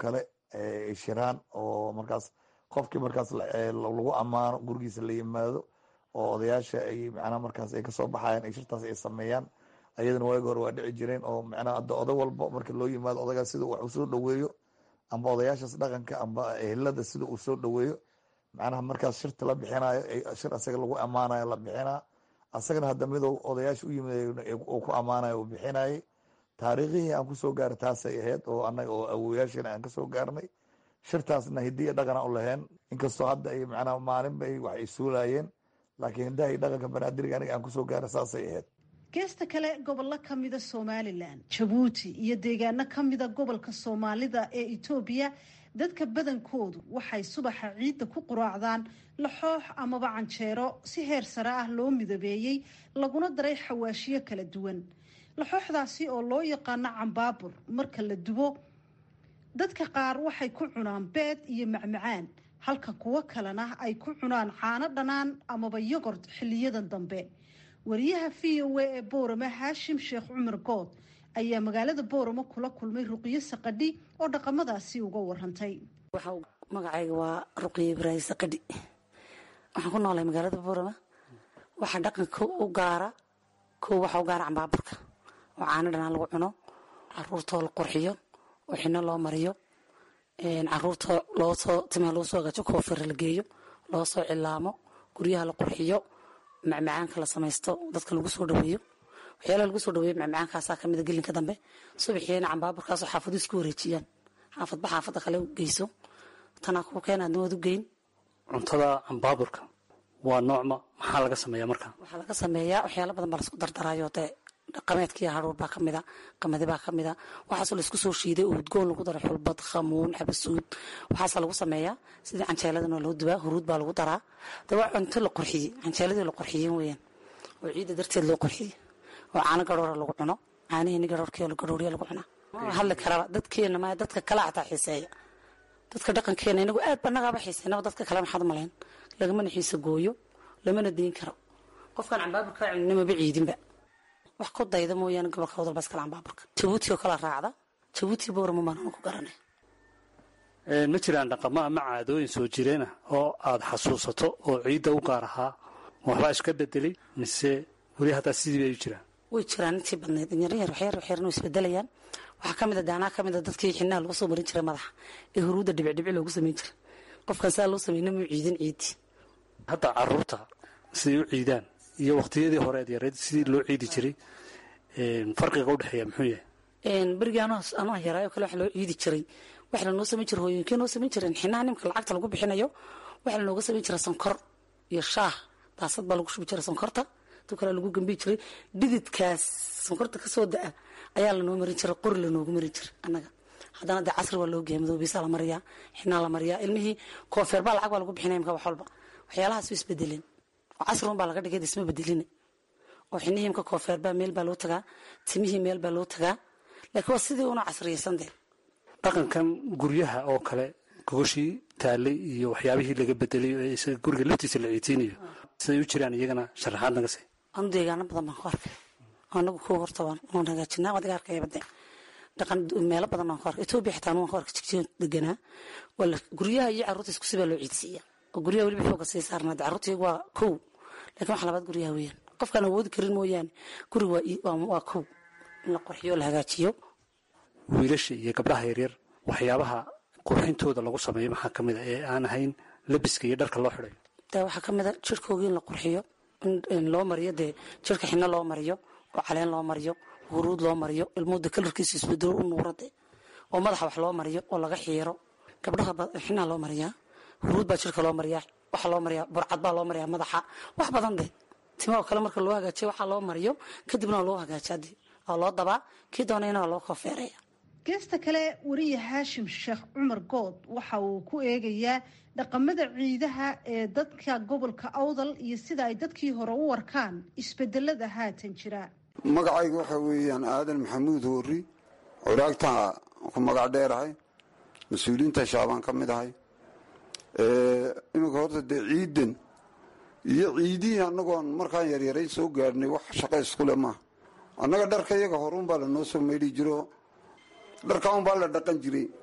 ay shiraan oo markaas qofkii markaas lagu ammaano gurigiisa la yimaado oo odayaasha ay macnaha markaas ay kasoo baxayaan ay shirtaas ay sameeyaan ayadana waagi hore waa dhici jireen oo macnaha hadda oday walba marka loo yimaado odagaas sida wax uu soo dhaweeyo amba odayaashaas dhaqanka amba ehelada sida uu soo dhaweeyo macnaha markaas shirta la bixinayo shir asaga lagu ammaanayo la bixinaa asagana hadda midou odayaasha u yimid uu ku ammaanayo uu bixinayay taariikhihii aan kusoo gaaray taasay ahayd oo annaga oo awoyaashana aan kasoo gaarnay shirtaasna hidiya dhaqana u laheen inkastoo hadda ay macnaha maalinba ay wax ay suulayeen laakiin hidaha iyo dhaqanka banaadiriga aniga aan kusoo gaaray saasay ahayd geesta kale gobollo ka mida somalilan jabuuti iyo deegaano ka mida gobolka soomaalida ee etoobiya dadka badankoodu waxay subaxa ciidda ku quraacdaan laxoox amaba canjeero si heer sare ah loo midabeeyey laguna daray xawaashiyo kala duwan laxooxdaasi oo loo yaqaano cambaabur marka la dubo dadka qaar waxay ku cunaan beed iyo macmacaan halka kuwo kalena ay ku cunaan caano dhanaan amaba yogord xiliyadan dambe wariyaha v o a ee boorama haashim sheekh cumar good ayaa magaalada booramo kula kulmay ruqyo saqadhi oo dhaqamadaasi uga warantay magacayga waa ruqyo ibraahim saqadhi waxaan ku noolay magaalada boorama waxaa dhaqanka u gaara kow waxaa u gaara cambaaburka oo caano dhanaan lagu cuno caruurtoo la qurxiyo oo xino loo mariyo caruurta loosoo timaa loo soo hagaajo koofira la geeyo loo soo cilaamo guryaha la qurxiyo macmacaanka la samaysto dadka lagu soo dhaweeyo waxyaalaha lagu soo dhaweeyo macmacaankaasaa kamida gelinka dambe subaxiina cambaaburkaasoo xaafadu isku wareejiyaan xaafadba xaafada kale geyso tanaa ku keen aadna waad u geyn cuntada cambaaburka waa noocma maxaa laga sameeyaa marka waxaa laga sameeyaa waxyaala badan baa laisku dardaraayo dee dhaqameedkiiyo haruur baa kamida qamadi baa kamida waxaasoo laisku soo shiiday oo udgoon lagu daro xulbad khamuun xabasuud waxaasaa lagu sameeyaa sidii canjeeladan waa lagu dubaa huruud baa lagu daraa de waa cunto la qurxiyey canjeeladii la qurxiyeen weyaan oo ciidda darteed loo qurxiyey oo caano garoora lagu cuno caanihiini garoorkii oo garooriya lagu cunaa ma hadli karaba dadkeena ma dadka kala xataa xiiseeya dadka dhaqankeena inagu aad ba nagaaba xiiseynaba dadka kale maxaad malayn lagamana xiise gooyo lamana diin karo qofkan cambaaburka cunimaba ciidinba wax ku dayda mooyaane gobolka wadal baa iskala cambaaburka jabuuti oo kala raacda jabuuti boorama maanaan ku garanay ma jiraan dhaqamo ama caadooyin soo jireena oo aada xasuusato oo ciidda u gaar ahaa waxbaa iska bedelay mise weli hataa sidii bay u jiraan way jiraan intii badnayd yaryar waxyar waxyarna way isbedelayaan waxaa ka mid a daanaa ka mid a dadkii xinaha lagu soo marin jiray madaxa ee huruudda dhibicdhibic loogu samayn jiray qofkan saa loo samayna muu ciidin ciidii hadda caruurta siday u ciidaan iyo waqtiyadii hore eed yareed sidii loo ciidi jiray farqiga udhexeeya muxuu yahay berigii anoo yaraayo kale waxa loo ciidi jiray waxa lanoo samayn jira hooyooyinkii noo samayn jireen xinaha nimka lacagta lagu bixinayo waxa lanooga samayn jira sonkor iyo shaah daasad baa lagu shubi jira sonkorta tu kale lagu gambi jiray dhididkaas sonkorta kasoo da-a ayaa lanoo marin jiray qori lanoogu marin jiray annaga haddana dee casri waa loo geeya madoobiisaa la mariyaa xinaa la mariyaa ilmihii koofeer baa lacag baa lagu bixinaya imka wax walba waxyaalahaas way isbedeleen oo casri un baa laga dhigay isma bedelina oo xinihii imka koofeer baa meel baa loo tagaa timihii meel baa loo tagaa laakiin waa sidii una casriyaysan dee dhaqankan guryaha oo kale gogoshii taalay iyo waxyaabihii laga bedelay ee guriga laftiisa la ciitiinayo siday u jiraan iyagana sharaxaad naga see anu deegaano badan baan ku arkay anagu kuwa horta waan hagaajinaa adiga arkaya bade dhaqan meelo badan baan ku arkay etoobiya xitaa waan ku arkay jigjiga deganaa wala guryaha iyo carruurta isku sibaa loo ciidsiiya oo guryaha weliba xooga sii saarnaa de carruurta iyagu waa kow laakiin wax labaad guryaha weeyaan qofkaan awoodi karin mooyaane guriga waa kow in la qurxiyo la hagaajiyo wiilasha iyo gabdhaha yaryar waxyaabaha qurxintooda lagu sameeyo maxaa ka mid a ee aan ahayn labiska iyo dharka loo xidhayo dee waxaa ka mid a jirhkooga in la qurxiyo in loo mariyo dee jirka xino loo mariyo oo caleen loo mariyo huruud loo mariyo ilmuuda kalarkiisa isbedelo u nuurade oo madaxa wax loo mariyo oo laga xiiro gabdhaha xinaa loo mariyaa huruud baa jirka loo mariyaa waxaa loo mariyaa burcad baa loo mariyaa madaxa wax badan de tima oo kale marka loo hagaajiyo waxaa loo mariyo kadibna loo hagaajaa de oo loo dabaa kii doonayna waa loo koofeeraya geesta kale wariye haashim sheekh cumar good waxa uu ku eegayaa dhaqamada ciidaha ee dadka gobolka awdal iyo sida ay dadkii hore u warkaan isbedelada haatan jira magacayga waxa weeyaan aadan maxamuud hoori curaagta ku magac dheerahay mas-uuliyiinta shaabaan ka mid ahay iminka horta dee ciidan iyo ciidihii annagoon markaan yaryaray soo gaadhnay wax shaqo iskule maaha annaga dharka iyaga horuunbaa lanoo soo maydhi jiro dharka unbaa la dhaqan jiray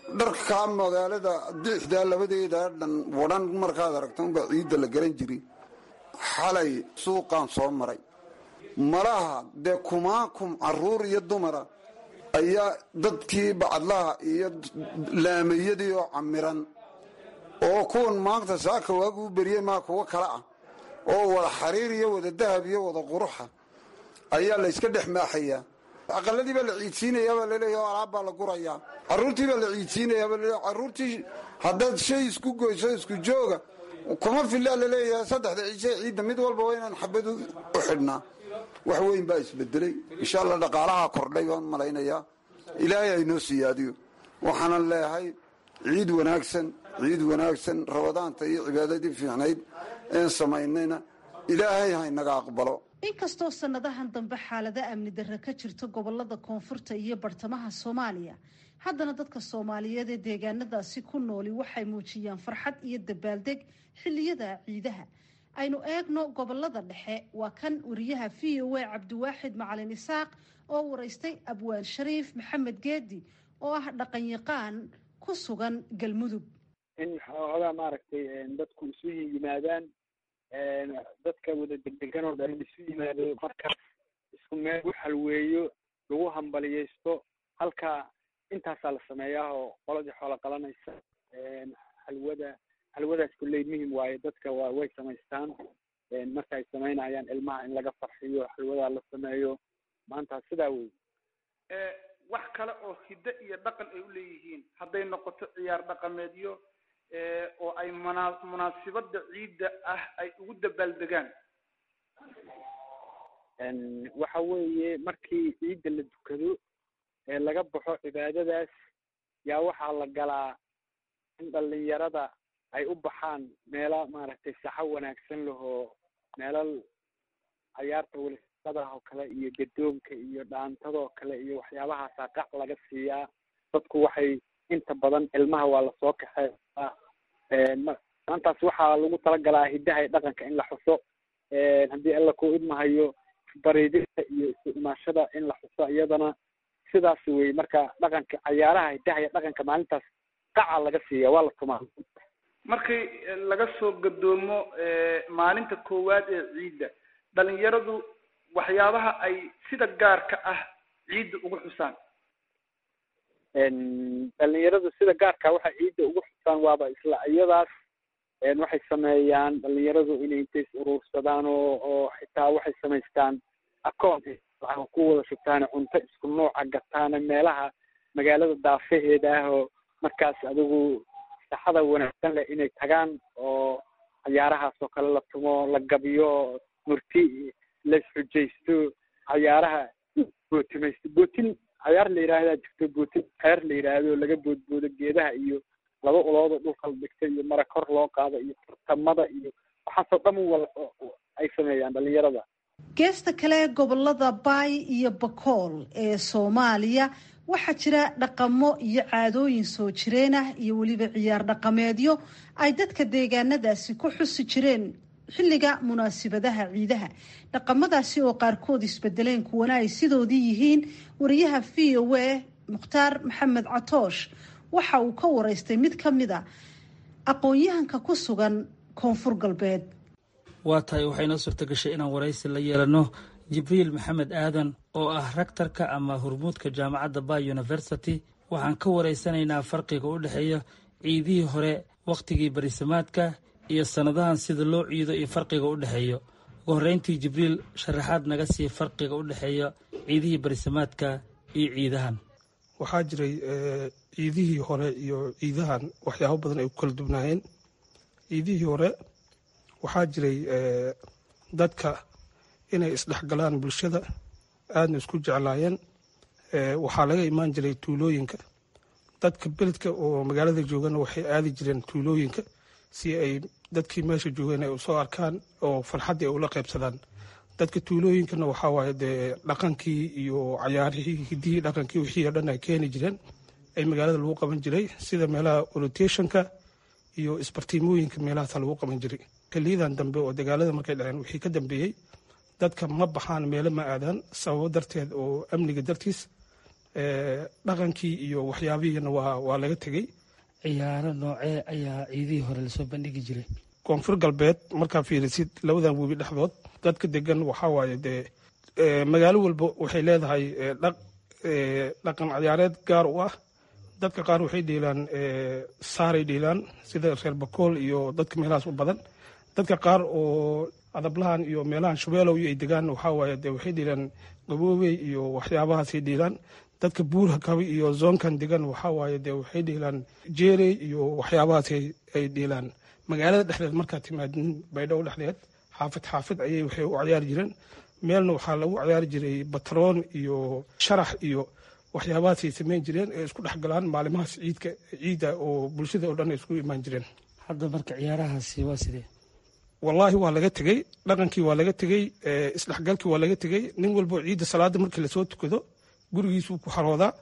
dharkaa magaalada dixdaa labadeeda dhan wadhan markaad aragta unbaa ciidda la garan jiray. xalay suuqaan soo maray malaha dee kumaakum caruur iyo dumara ayaa dadkii bacadlaha iyo laamayadii oo camiran oo kuwan maanta saaka waagu u beriyey maa kuwo kale ah oo wada xariir iyo wada dahab iyo wada quruxa ayaa layska dhex maaxayaa. aqaladii baa la ciidsiinayaa baa laleeyahay oo alaab baa la gurayaa. carruurtii baa la ciidsiinayaa baa laleeyahay carruurtii haddaad shay isku goyso isku jooga kuma filaa laleeyahay saddexda ciise ciidda mid walba waa inaan xabad u xidhnaa. wax weyn baa isbedelay. insha allah dhaqaalaha kordhay baan malaynayaa. ilaahay aynoo siyaadiyo. waxaanan leeyahay ciid wanaagsan ciid wanaagsan rabadaanta iyo cibaadadii fiicnayd een samaynayna ilaahay haynaga aqbalo. inkastoo sannadahan dambe xaalada amni darre ka jirto gobolada koonfurta iyo bartamaha soomaaliya, haddana dadka soomaaliyeed ee deegaanadaasi ku nooli waxay muujiyaan farxad iyo dabaaldeg xilliyada ciidaha. aynu eegno gobolada dhexe. waa kan wariyaha v o a cabdiwaaxid macalin isaaq oo waraystay abwaan shariif maxamed geedi oo ah dhaqanyaqaan ku sugan galmudug. in xoogaa maaragtay dadku isu yimaadaan, dadka wada degdegan oo dhan isu yimaado, markaas isku meel u xalweeyo, lagu hambaliyeysto. halkaa intaasaa la sameeyaa oo qoladii xoola qalanaysa xalwada xalwadaas kulley muhim waaye. dadka waa way samaystaan marka ay samaynayaan ilmaha in laga farxiyo, xalwadaa la sameeyo. maanta sidaa wey. wax kale oo hiddo iyo dhaqan ay u leeyihiin hadday noqoto ciyaar dhaqameedyo oo ay muna- munaasibada ciidda ah ay ugu dabaaldegaan. waxa weeye markii ciidda la dukado ee laga baxo cibaadadaas yaa waxaa la galaa in dhalinyarada ay u baxaan meela maaragtay saxo wanaagsan lahoo meelal cayaarta welisadah oo kale iyo gadoonka iyo dhaantadoo kale iyo waxyaabahaasa qac laga siiyaa. dadku waxay inta badan ilmaha waa lasoo kaxeeyaa. maantaas waxaa lagu talagalaa hidaha dhaqanka in la xuso. haddii alla ku idmahayo bariidinta iyo isu imaashada in la xuso iyadana sidaas wey. marka dhaqanka cayaaraha hidaha iyo dhaqanka maalintaas qaca laga siiya, waa la tumaa. markii laga soo gadoomo maalinta koowaad ee ciidda, dhalinyaradu waxyaabaha ay sida gaarka ah ciidda ugu xusaan. dhalinyaradu sida gaarka waxay ciidda ugu xusaan waaba isla iyadaas. waxay sameeyaan dhalinyaradu inay intay is urursadaan oo oo xitaa waxay samaystaan akoon ku wada shubtaan, cunto isku nooca gataan meelaha magaalada daafaheeda ah oo markaas adigu saxada wanaagsan leh inay tagaan oo cayaarahaas oo kale la tumo, la gabiyo, murti la isxujaysto, cayaaraha bootimaysto. bootin cayaar la yidhaahdaa jirto, bootin xeer la yidhaahdo laga boodboodo geedaha iyo laba uloodo dhulka la dhigta iyo mara kor loo qaado iyo tartamada iyo waxaasoo dhan wal ay sameeyaan dhalinyarada. geesta kale gobolada baay iyo bakool ee soomaaliya waxaa jira dhaqamo iyo caadooyin soo jireen ah iyo weliba ciyaar dhaqameedyo ay dadka deegaanadaasi ku xusi jireen xilliga munaasibadaha ciidaha. dhaqamadaasi oo qaarkood isbedeleen kuwana ay sidoodii yihiin. wariyaha v o a mukhtaar maxamed catoosh waxa uu ka waraystay mid ka mid a aqoon-yahanka ku sugan koonfur galbeed. waa tahay waxay noo suurta gashay inaan waraysi la yeelano jibriil maxamed aadan oo ah raktarka ama hormuudka jaamacadda bay university. waxaan ka waraysanaynaa farqiga u dhexeeya ciidihii hore wakhtigii barisamaadka iyo sannadahan sida loo ciido iyo farqiga u dhexeeyo. ugu horreyntii jibriil sharaxaad naga sii farqiga u dhexeeya ciidihii barisamaadka iyo ciidahan. waxaa jiray ciidihii hore iyo ciidahan waxyaabo badan ay ku kala dubnaayeen. ciidihii hore waxaa jiray dadka inay isdhexgalaan bulshada aadna isku jeclaayeen. waxaa laga imaan jiray tuulooyinka. dadka beledka oo magaalada joogana waxay aadi jireen tuulooyinka si ay dadkii meesha joogeen ay usoo arkaan oo farxaddii ay ula qaybsadaan. dadka tuulooyinkana waxaa waaye dee dhaqankii iyo cayaarihii hidihii dhaqankii wixii oo dhan ay keeni jireen ay magaalada lagu qaban jiray, sida meelaha orotationka iyo isbartiimooyinka meelahaasa lagu qaban jiray. xiliyadan dambe oo dagaalada markay dhaceen wixii ka dambeeyey dadka ma baxaan, meelo ma aadaan sababo darteed oo amniga dartiis. dhaqankii iyo waxyaabihiina waa waa laga tegey. ciyaaro noocee ayaa ciidihii hore lasoo bandhigi jiray? koonfur galbeed markaa fiirisid labadan webi dhexdood dadka degan waxaa waaye dee magaalo walba waxay leedahay dhaq dhaqan ciyaareed gaar u ah. dadka qaar waxay dheelaan saaray dheelaan sida reer bakool iyo dadka meelahaas u badan. dadka qaar oo adablahan iyo meelahan shabeelow ay degaan waxaa waaye dee waxay dheelaan gaboobey iyo waxyaabahaasay dheelaan. dadka buurha kabi iyo zoonkan degan waxaa waaye dee waxay dheelaan jeerey iyo waxyaabahaas ay dheelaan. magaalada dhexdeed markaad timaadin baydhabo dhexdeed xaafid xaafid ayay waxay u ciyaari jireen. meelna waxaa lagu ciyaari jiray batroon iyo sharax iyo waxyaabahaasay samayn jireen ee isku dhex galaan maalimahaas ciidka ciidda oo bulshada oo dhan ay isku imaan jireen. hadda marka ciyaarahaasi waa sidee? wallaahi waa laga tegey, dhaqankii waa laga tegey, isdhexgalkii waa laga tegey. nin walbo ciidda salaada markii lasoo tukado gurigiisuu ku xaroodaa.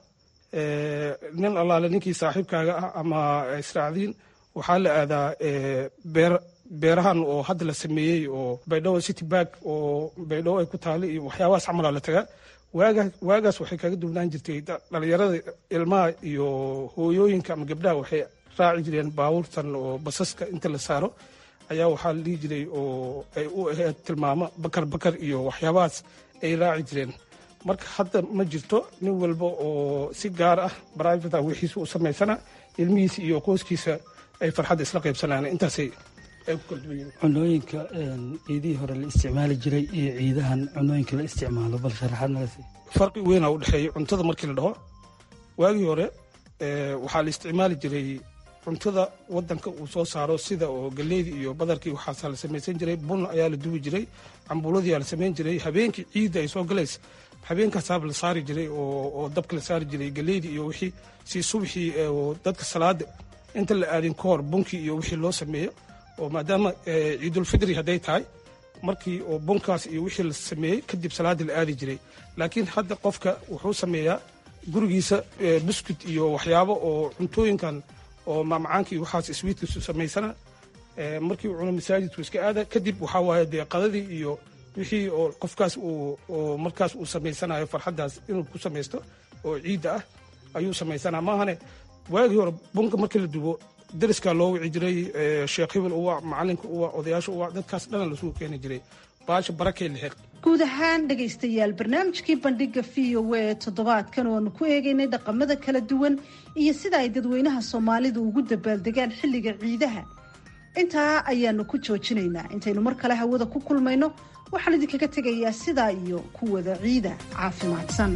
nin allaale ninkii saaxiibkaaga ah ama israacdiin waxaa la aadaa beer beerahan oo hadda la sameeyey oo baydhabo city bark oo baydhabo ay ku taala iyo waxyaabahaas camalaa la tagaa. waagaas waagaas waxay kaga duwnaan jirtay dhalinyarada ilmaha iyo hooyooyinka ama gabdhaha waxay raaci jireen baabuurtan oo basaska inta la saaro ayaa waxaa la dhihi jiray oo ay u ahayd tilmaamo bakar bakar iyo waxyaabahaas ay raaci jireen. marka hadda ma jirto. nin walba oo si gaar ah private ah wixiisa u samaysana ilmihiisa iyo qoyskiisa ay farxadda isla qaybsanaan. intaasay ay ku kala duwan yihiin. cunooyinka ciidihii hore la isticmaali jiray iyo ciidahan cunooyinka la isticmaalo bal sharaxaad naga sii. farqi weynaa u dhexeeya cuntada markii la dhaho. waagii hore waxaa la isticmaali jiray cuntada wadanka uu soo saaro sida oo galeydii iyo badarkii waxaasaa la samaysan jiray. bun ayaa la duwi jiray, cambuuladii aa la samayn jiray. habeenkii ciidda ay soo galaysa habeenkaasaaba la saari jiray oo dabka la saari jiray galeydii iyo wixii si subxii oo dadka salaada inta la aadin ka hor bunkii iyo wixii loo sameeyo. oo maadaama ciidulfidri hadday tahay markii oo bunkaas iyo wixii la sameeyey kadib salaadii la aadi jiray. laakiin hadda qofka wuxuu sameeyaa gurigiisa buskut iyo waxyaabo oo cuntooyinkan oo maamacaanka iyo waxaas iswiidkiisu samaysana. markii uu cuno masaajidku iska aada kadib waxaa waaye dee qadadii iyo wixii oo qofkaas oo markaas uu samaysanayo farxaddaas inuu ku samaysto oo ciidda ah ayuu samaysanaa. maahane waagii hore bunka markii la dubo dariskaa loo wici jiray. sheekh hibil uwa macalinka uwa odayaasha uwa dadkaas dhana lasugu keeni jiray. baasha barakay lixeed. guud ahaan dhegaystayaal barnaamijkii bandhiga v o a toddobaadkan waanu ku eegaynay dhaqamada kala duwan iyo sida ay dadweynaha soomaalidu ugu dabaaldegaan xilliga ciidaha. intaa ayaanu ku joojinaynaa. intaynu mar kale hawada ku kulmayno waxaan idinkaga tegayaa sidaa iyo kuwada ciida caafimaadsan.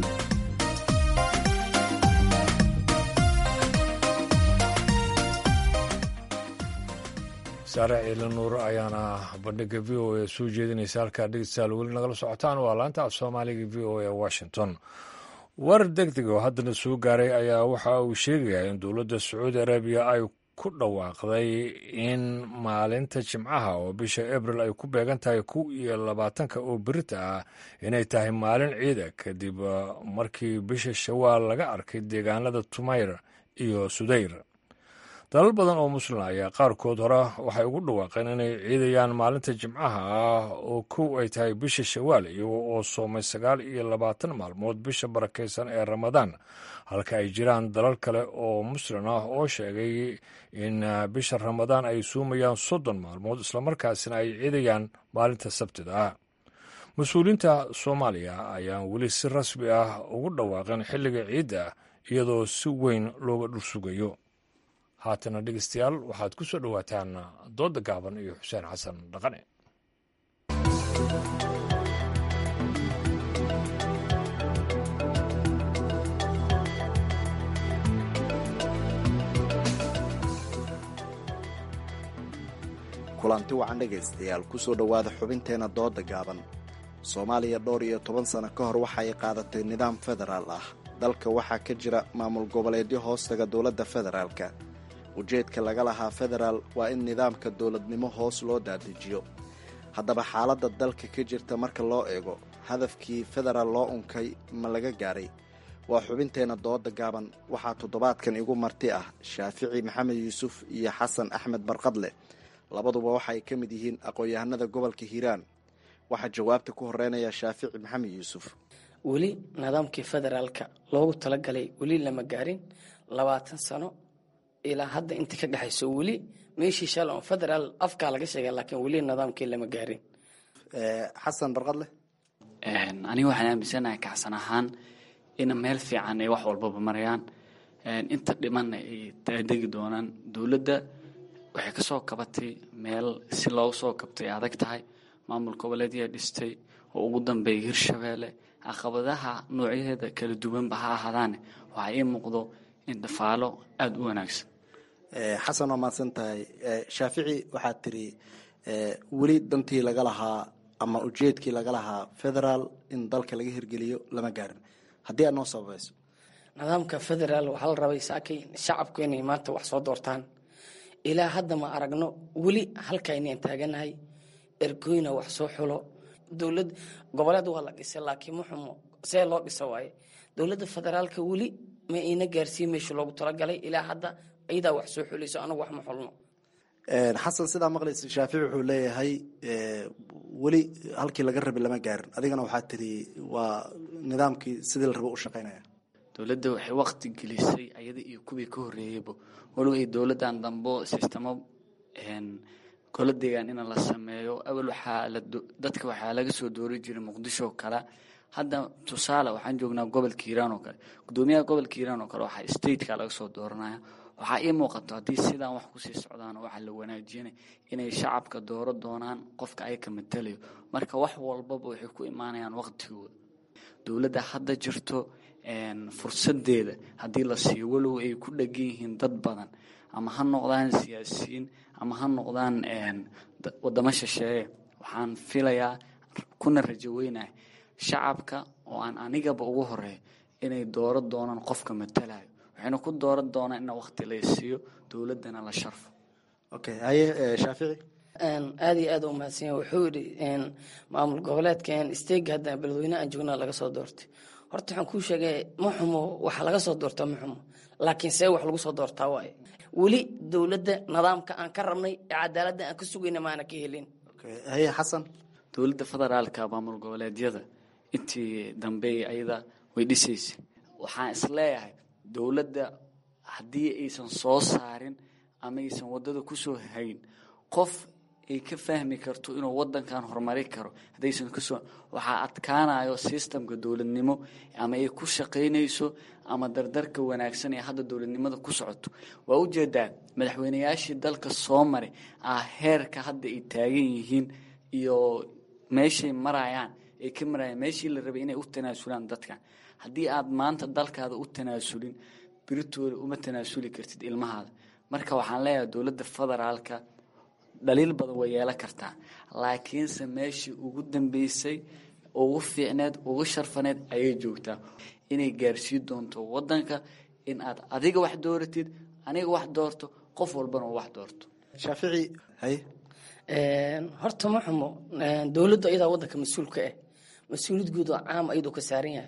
saare ciila nuur ayaana bandhiga v o a soo jeedinaysa halkaa dhegeystayaal weli nagala socotaan waa laanta af soomaaliga v o a washington. warar deg deg oo haddana soo gaaray ayaa waxa uu sheegayaa in dowladda sacuudi arabiya ay ku dhawaaqday in maalinta jimcaha oo bisha abril ay ku beegan tahay kow iyo labaatanka oo berita ah inay tahay maalin ciida kadib markii bisha shawaal laga arkay deegaanada tumayr iyo sudayr. dalal badan oo muslim ayaa qaarkood hore waxay ugu dhawaaqeen inay ciidayaan maalinta jimcaha ah oo kow ay tahay bisha shawaal iyago oo soomay sagaal iyo labaatan maalmood bisha barakaysan ee ramadaan, halka ay jiraan dalal kale oo muslim ah oo sheegay in bisha ramadaan ay suumayaan soddon maalmood islamarkaasina ay ciidayaan maalinta sabtida ah. mas-uuliyiinta soomaaliya ayaan weli si rasmi ah ugu dhawaaqeen xilliga ciidda iyadoo si weyn looga dhursugayo. haatana dhegeystayaal waxaad ku soo dhowaataan dooda gaaban iyo xuseen xasan dhaqane. kulanti wacan dhegaystayaal ku soo dhowaada xubinteenna dooda gaaban. soomaaliya dhowr iyo toban sano ka hor waxa ay qaadatay nidaam federaal ah. dalka waxaa ka jira maamul goboleedyo hoostaga dowladda federaalka. ujeedka laga lahaa federaal waa in nidaamka dowladnimo hoos loo daadajiyo. haddaba xaaladda dalka ka jirta marka loo eego hadafkii federaal loo unkay ma laga gaaray? waa xubinteenna dooda gaaban. waxaa toddobaadkan igu marti ah shaafici maxamed yuusuf iyo xasan axmed barqadle. labaduba waxa ay ka mid yihiin aqoon-yahanada gobolka hiiraan. waxaa jawaabta ku horeynaya shaafici maxamed yuusuf. weli nidaamkii federaalka loogu talagalay weli lama gaarin labaatan sano ilaa hadda inta ka dhexayso weli meeshii shal oo federaal afkaa laga sheegay laakiin weli nidaamkii lama gaarin. xasan barqadle aniga waxaan aaminsanahay kacsan ahaan in meel fiican ay wax walbaba marayaan inta dhimanna ay degi doonaan. dowladda waxay ka soo kabatay meel si loogu soo kabtay adag tahay, maamul goboleedyaa dhistay oo ugu dambeeyay hirshabeelle. caqabadaha noocyadeeda kala duwanba ha ahaadaane waxaa ii muuqdo in dafaalo aada u wanaagsan. xasan waa mahadsan tahay. shaafici waxaad tiri weli dantii laga lahaa ama ujeedkii laga lahaa federaal in dalka laga hirgeliyo lama gaarin, haddii aad noo sababayso. nidaamka federaal waxaa la rabay saakay shacabku inay maanta wax soo doortaan. ilaa hadda ma aragno weli halkaynaan taaganahay. ergoyna wax soo xulo. dowlad goboleed waa la dhisay laakiin muxumo see loo dhisa waaye. dowladda federaalka weli ma ina gaarsiin meesha loogu talagalay. ilaa hadda iyadaa wax soo xulayso, anagu wax ma xulno. xasan sidaa maqlaysa shaafici wuxuu leeyahay weli halkii laga rabay lama gaarin, adigana waxaa tiri waa nidaamkii sidii la rabo u shaqaynaya. dowladda waxay waqti gelisay ayada iyo kuwii ka horreeyeyba walow ay dowladdan dambo sistemo golo deegaan in la sameeyo. awal waxaa la dadka waxaa laga soo doori jiray muqdisho kale. hadda tusaale waxaan joognaa gobolka hiiraan oo kale, gudoomiyaha gobolka hiiraan oo kale waxaa stateka laga soo dooranaya. waxaa ii muuqato haddii sidaan wax kusii socdaan waxaa la wanaajinay inay shacabka dooro doonaan qofka ay ka matalayo. marka wax walbaba waxay ku imaanayaan waqtigooda. dowladda hadda jirto fursadeeda haddii la siiyo walow ay ku dhegan yihiin dad badan, ama ha noqdaan siyaasiyiin ama ha noqdaan wadamo shisheeye, waxaan filayaa kuna rajo weynahay shacabka oo aan anigaba ugu horeeyo inay dooro doonaan qofka matalayo. waxayna ku dooran doonaan in waqti la siiyo, dowladdana la sharfo. okay haye shaafici. aada iyo aada u mahadsan yahay. wuxuu yidhi maamul goboleedkan isteega hadda beledweyne aan joognaa laga soo doortay. horta waxaan kuu sheegay ma xumo waxaa laga soo doortaa ma xumo, laakiin see wax lagu soo doortaa waaye. weli dowladda nidaamka aan ka rabnay ee cadaaladda aan ka sugayna maana ka helin. haye xasan. dowladda federaalka maamul goboleedyada intii dambe ayada way dhisaysay. waxaan isleeyahay dowladda haddii aysan soo saarin ama aysan wadada kusoo hayn qof ay ka fahmi karto inuu wadankan horumari karo, haddaysan kasoo waxaa adkaanayo sistamka dowladnimo ama ay ku shaqaynayso ama dardarka wanaagsan ee hadda dowladnimada ku socoto. waa ujeedaa madaxweyneyaashii dalka soo maray ah heerka hadda ay taagan yihiin iyo meeshay marayaan ay ka marayaan meeshii la rabay inay u tanaasulaan dadkan. haddii aad maanta dalkaada u tanaasulin biritooda uma tanaasuli kartid ilmahaada. marka waxaan leeyahay dowladda federaalka dhaliil badan way yeelan kartaa, laakiinse meeshii ugu dambeysay ugu fiicneed ugu sharfaneed ayay joogtaa. inay gaarsii doonto wadanka in aad adiga wax dooratid, aniga wax doorto, qof walbana wax doorto. shaafici haye. horta ma xumo dowladda iyadaa wadanka mas-uulka ah, mas-uuliyad guud oo caam iyadoo ka saaran yahay.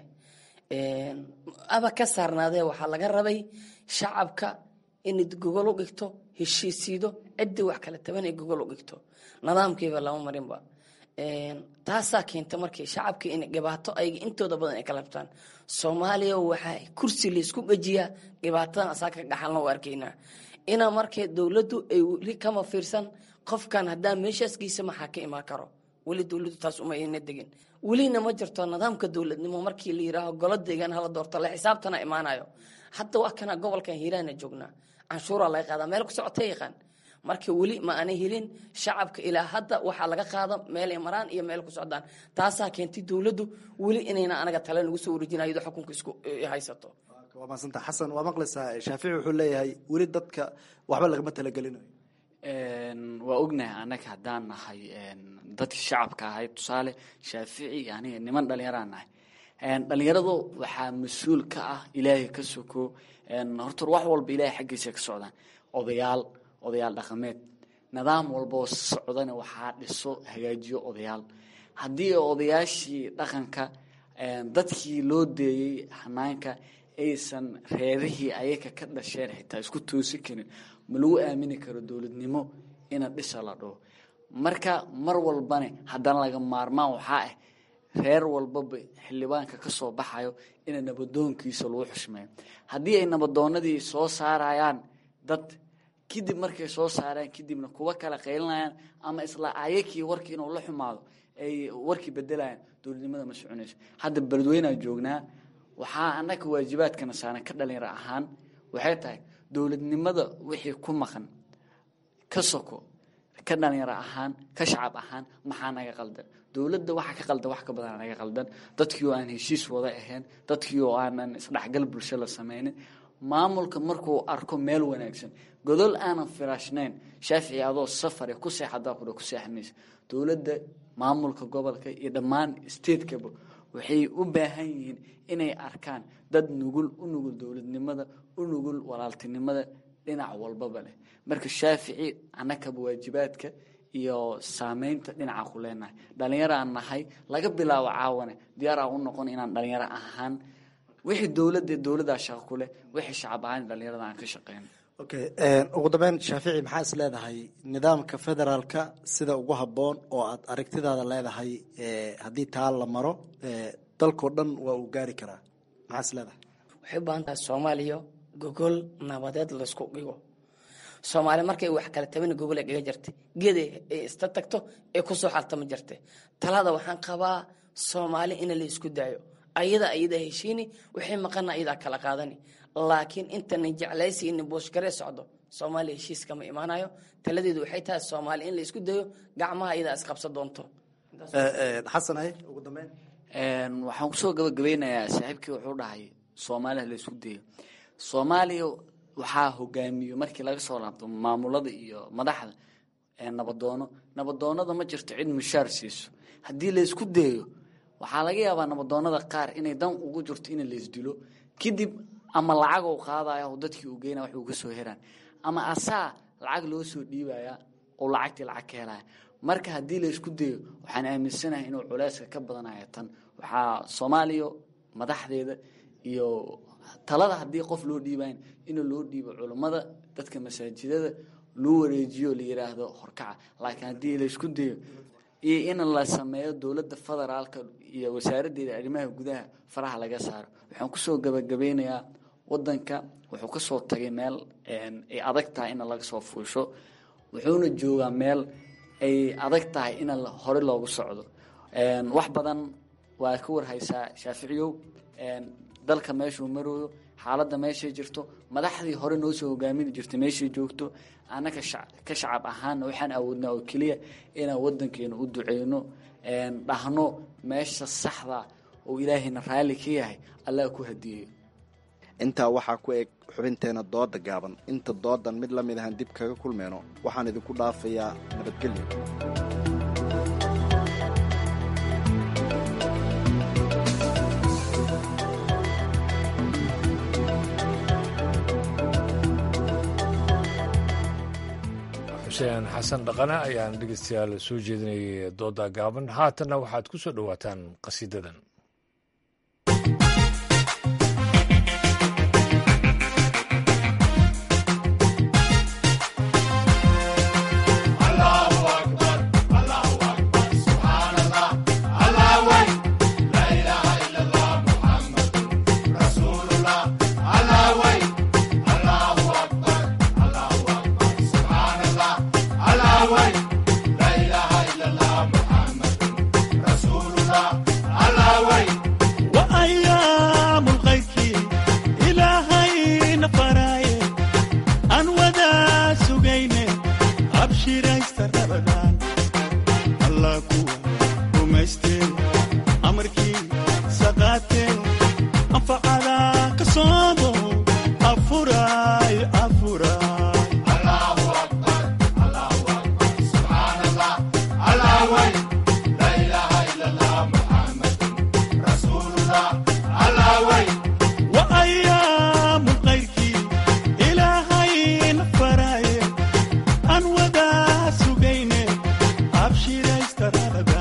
aba ka saarnaadee waxaa laga rabay shacabka inay gogol u dhigto, heshiisiido, ciddii wax kala taban ay gogol u dhigto. nidaamkiiba lama marinba. taasaa keenta markii shacabkii in dhibaato ay intooda badan ay kala habtaan. soomaaliya waxaa kursi laysku gajiyaa dhibaatadan asaa ka dhaxalna u arkaynaa. inaa markee dowladdu ay weli kama fiirsan qofkan haddaa meeshaas geysa maxaa ka imaan karo. weli dowladdu taas uma ayna degin. welina ma jirto nidaamka dowladnimo markii la yidhaaho golo deegaan hala doorto la xisaabtana imaanayo. hadda waa kana gobolkan hiiraana joognaa, canshuuraa laga qaadaa, meel ku socota yaqaan. marka weli ma aanay helin shacabka ilaa hadda waxaa laga qaada meel ay maraan iyo meel ku socdaan. taasaa keentay dowladdu weli inayna anaga tale nagu soo wareejinayo iyadoo xukunka isku haysato. waa maasanta xasan. waa maqlaysaa shaafici wuxuu leeyahay weli dadka waxba lagama talagelinayo. waa ognahay annaga haddaan nahay dadkii shacabka ahayd, tusaale shaafici aniga niman dhallinyaraan nahay. dhallinyaradu waxaa mas-uul ka ah ilaahay ka soko. horta wax walba ilaahay xaggiisa ka socdaan. odayaal odayaal dhaqameed nidaam walboo socdana waxaa dhiso hagaajiyo odayaal. haddii odayaashii dhaqanka dadkii loo deeyey hanaanka aysan reerihii ayaga ka dhasheen xitaa isku toosi karin, ma lagu aamini karo dowladnimo ina dhisa la dhaho. marka mar walbane haddana laga maarmaan waxaa ah reer walbaba xildhibaanka ka soo baxayo ina nabadoonkiisa lagu xushmeeyo. haddii ay nabadoonadii soo saarayaan dad kadib markay soo saaraan kadibna kuwa kala qaylinayaan ama isla ayakii warkii inuu la xumaado ay warkii bedelayaan, dowladnimada ma soconayso. hadda beledweynaa joognaa, waxaa annaga waajibaadkana saaran ka dhalinyaro ahaan waxay tahay dowladnimada wixii ku maqan ka soko ka dhalinyaro ahaan ka shacab ahaan maxaa naga qaldan. dowladda waxa ka qaldan wax ka badan naga qaldan. dadkii oo aan heshiis wada ahayn, dadkii oo aanan isdhexgal bulsho la sameynin. maamulka markuu arko meel wanaagsan, godol aanan firaashnayn, shaafici adoo safar ku seexadaa ku ku seexmaysa. dowladda, maamulka gobolka iyo dhammaan state-kaba waxay u baahan yihiin inay arkaan dad nugul u nugul dowladnimada, u nugul walaaltinimada dhinac walbaba leh. marka shaafici annakaba waajibaadka iyo saameynta dhinaca ku leenahay. dhalinyaro aan nahay laga bilaabo caawane diyaar aan u noqon inaan dhalinyaro ahaan wixii dowladda dowladdaa shaqo ku leh, wixii shacab ahaan dhalinyarada aan ka shaqeyno. okay ugu dambeyn Shaafici, maxaa is leedahay nidaamka federaalka sida ugu habboon oo aad aragtidaada leedahay haddii taa la maro dalkoo dhan waa uu gaari karaa? maxaa is leedahay? waxay u baahan tahay Soomaaliya gogol nabadeed la isku dhigo. Soomaali markay wax kala tabin gogol ay dhiga jirtay, geed ay ista tagto ee ku soo xaltama jirtay. talada waxaan qabaa Soomaali in la isku daayo, ayada ayada heshiini wixii maqan ayada kala qaadani. laakiin inta nin jeclaysiin boosh kare socdo Soomaali heshiis kama imaanayo. taladeedu waxay tahay Soomaali in la isku dayo, gacmaha ayada is qabsan doonto. ee xasan ay ugu dambeyn een waxaan ku soo gabagabeynayaa saaxiibkii wuxuu dhahay Soomaaliya la isku dayo. Soomaaliya waxaa hogaamiyo markii laga soo laabto maamulada iyo madaxda ee nabadoono. nabadoonada ma jirto cid mushaar siiso. haddii la isku dayo waxaa laga yaabaa nabadoonada qaar inay dan ugu jirto in la isdilo, kadib ama lacag uu qaadaya oo dadkii uu geynaa wax uu ka soo heraan, ama asaa lacag loo soo dhiibaya oo lacagtii lacag ka helaya. marka haddii la isku dayo waxaan aaminsanahay inuu culayska ka badanayo tan. waxaa Soomaaliya madaxdeeda iyo talada haddii qof loo dhiibayn in loo dhiibo culimada, dadka masaajidada loo wareejiyo la yiraahdo horkaca. laakiin haddii la isku dayo iyo in la sameeyo dowladda federaalka iyo wasaaradda arrimaha gudaha faraha laga saaro. waxaan ku soo gabagabeynayaa wadanka wuxuu ka soo tagay meel ay adag tahay in laga soo fuusho, wuxuuna joogaa meel ay adag tahay in hore loogu socdo. wax badan waa ka warhaysaa Shaaficiyow, dalka meeshuu marooyo, xaaladda meeshay jirto, madaxdii hore noo soo hogaamin jirtay meeshay joogto. annaka ka shacab ahaan waxaan awoodnaa oo keliya inaan wadankeena u duceyno, dhahno meesha saxda oo ilaahayna raalli ka yahay allah ku hadiyeeyo. intaa waxaa ku eg xubinteena dooda gaaban. inta doodan mid la mid ahaan dib kaga kulmeyno waxaan idinku dhaafayaa nabadgelyo. xuseen xasan dhaqane ayaan dhegeystayaal soo jeedinayay dooda gaaban. haatanna waxaad ku soo dhowaataan qasiidadan. Abshiraysta rabada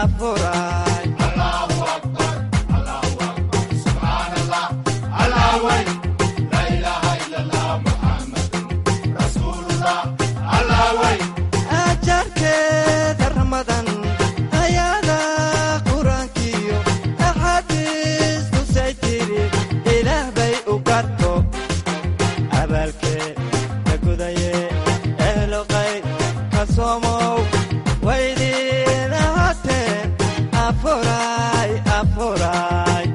afuray Allahu akbar Allahu akbar subhanallah Allah way la ilaha illallah muhammadun rasulullah Allah way ajarkeeda ramadan ayada quraankiyo ahadiis tusay jiri ilaah bay u garto abaalkeeda gudaye ehlo qayb ka soomow waydiin ahaateen afuray afuray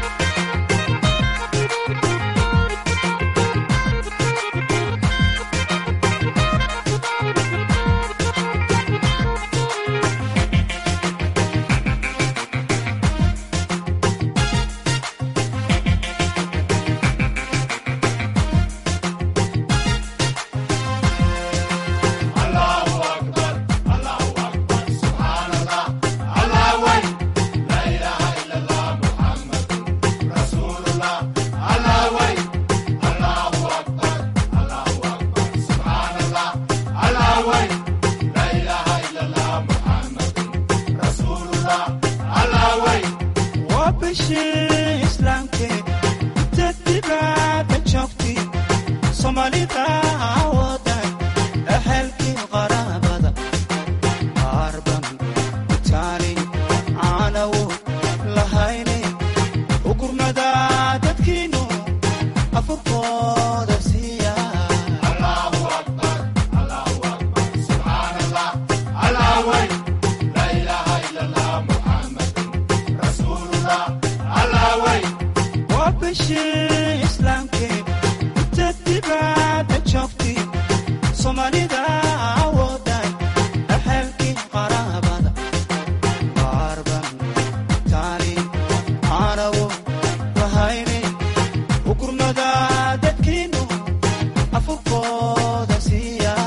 Allahu akbar Allahu akbar subhanallah Allah way la ilaha illallah muhammadun rasulullah Allah way Allahu akbar Allahu akbar subhanallah Allah way la ilaha illallah muhammadun rasulullah Allah way wa bishii islaamke tadibada joogti Somalida wadan ahalkii qaraabada arban taani aanawo lahayne ukurmada dadkiinu afurkooda siiya Allahu akbar Allahu akbar subhanallah Allah way la ilaha illallah muhammadun rasulullah Allah way wa bishii islaamke tadibada joogti Somalida wadan ahalkii qaraabada arban taani aanawo lahayne ukurmada dadkiinu afurkooda siiya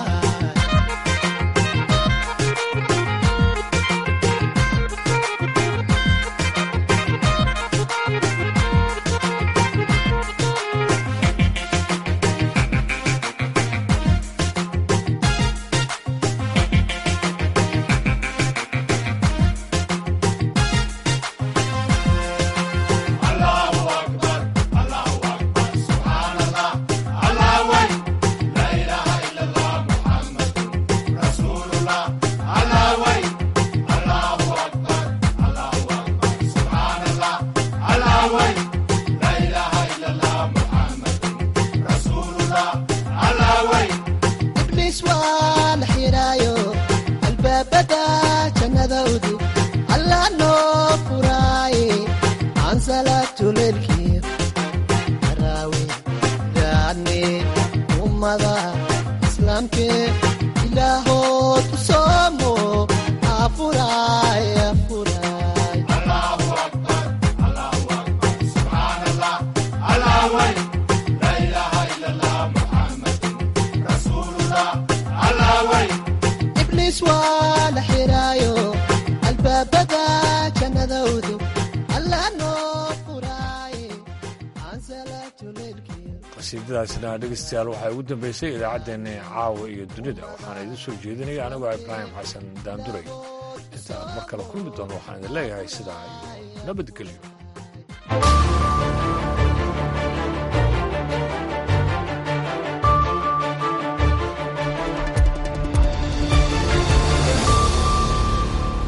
Allahu akbar Allahu akbar subhanallah Allah way la ilaha illallah muhammadun rasulullah Allah way Allahu akbar Allahu akbar subhanallah Allah way la ilaha illallah muhammadun rasulullah Allah way iblis waa la xiraayo albaabada jannadawdi alla noo furaaye aan salaatu leelkii taraawi daadne ummada islaamke ilaahood u soomo afuray afuray Allahu akbar Allahu akbar subhanallah Allah way la ilaha illallah muhammadun rasulullah Allah way iblis waa la xiraayo albaabada jannadawdu alla noo furaaye aan salaatu leelkii qasiidadaasna dhegeystayaal waxaa ugu dambeysay idaacaddeenna caawa iyo dunida waxaana idin soo jeedinaya anigoo ibraahim xasan daanduray inta mar kale kulmi doono waxaan idin leeyahay sidaa iyo nabadgelyo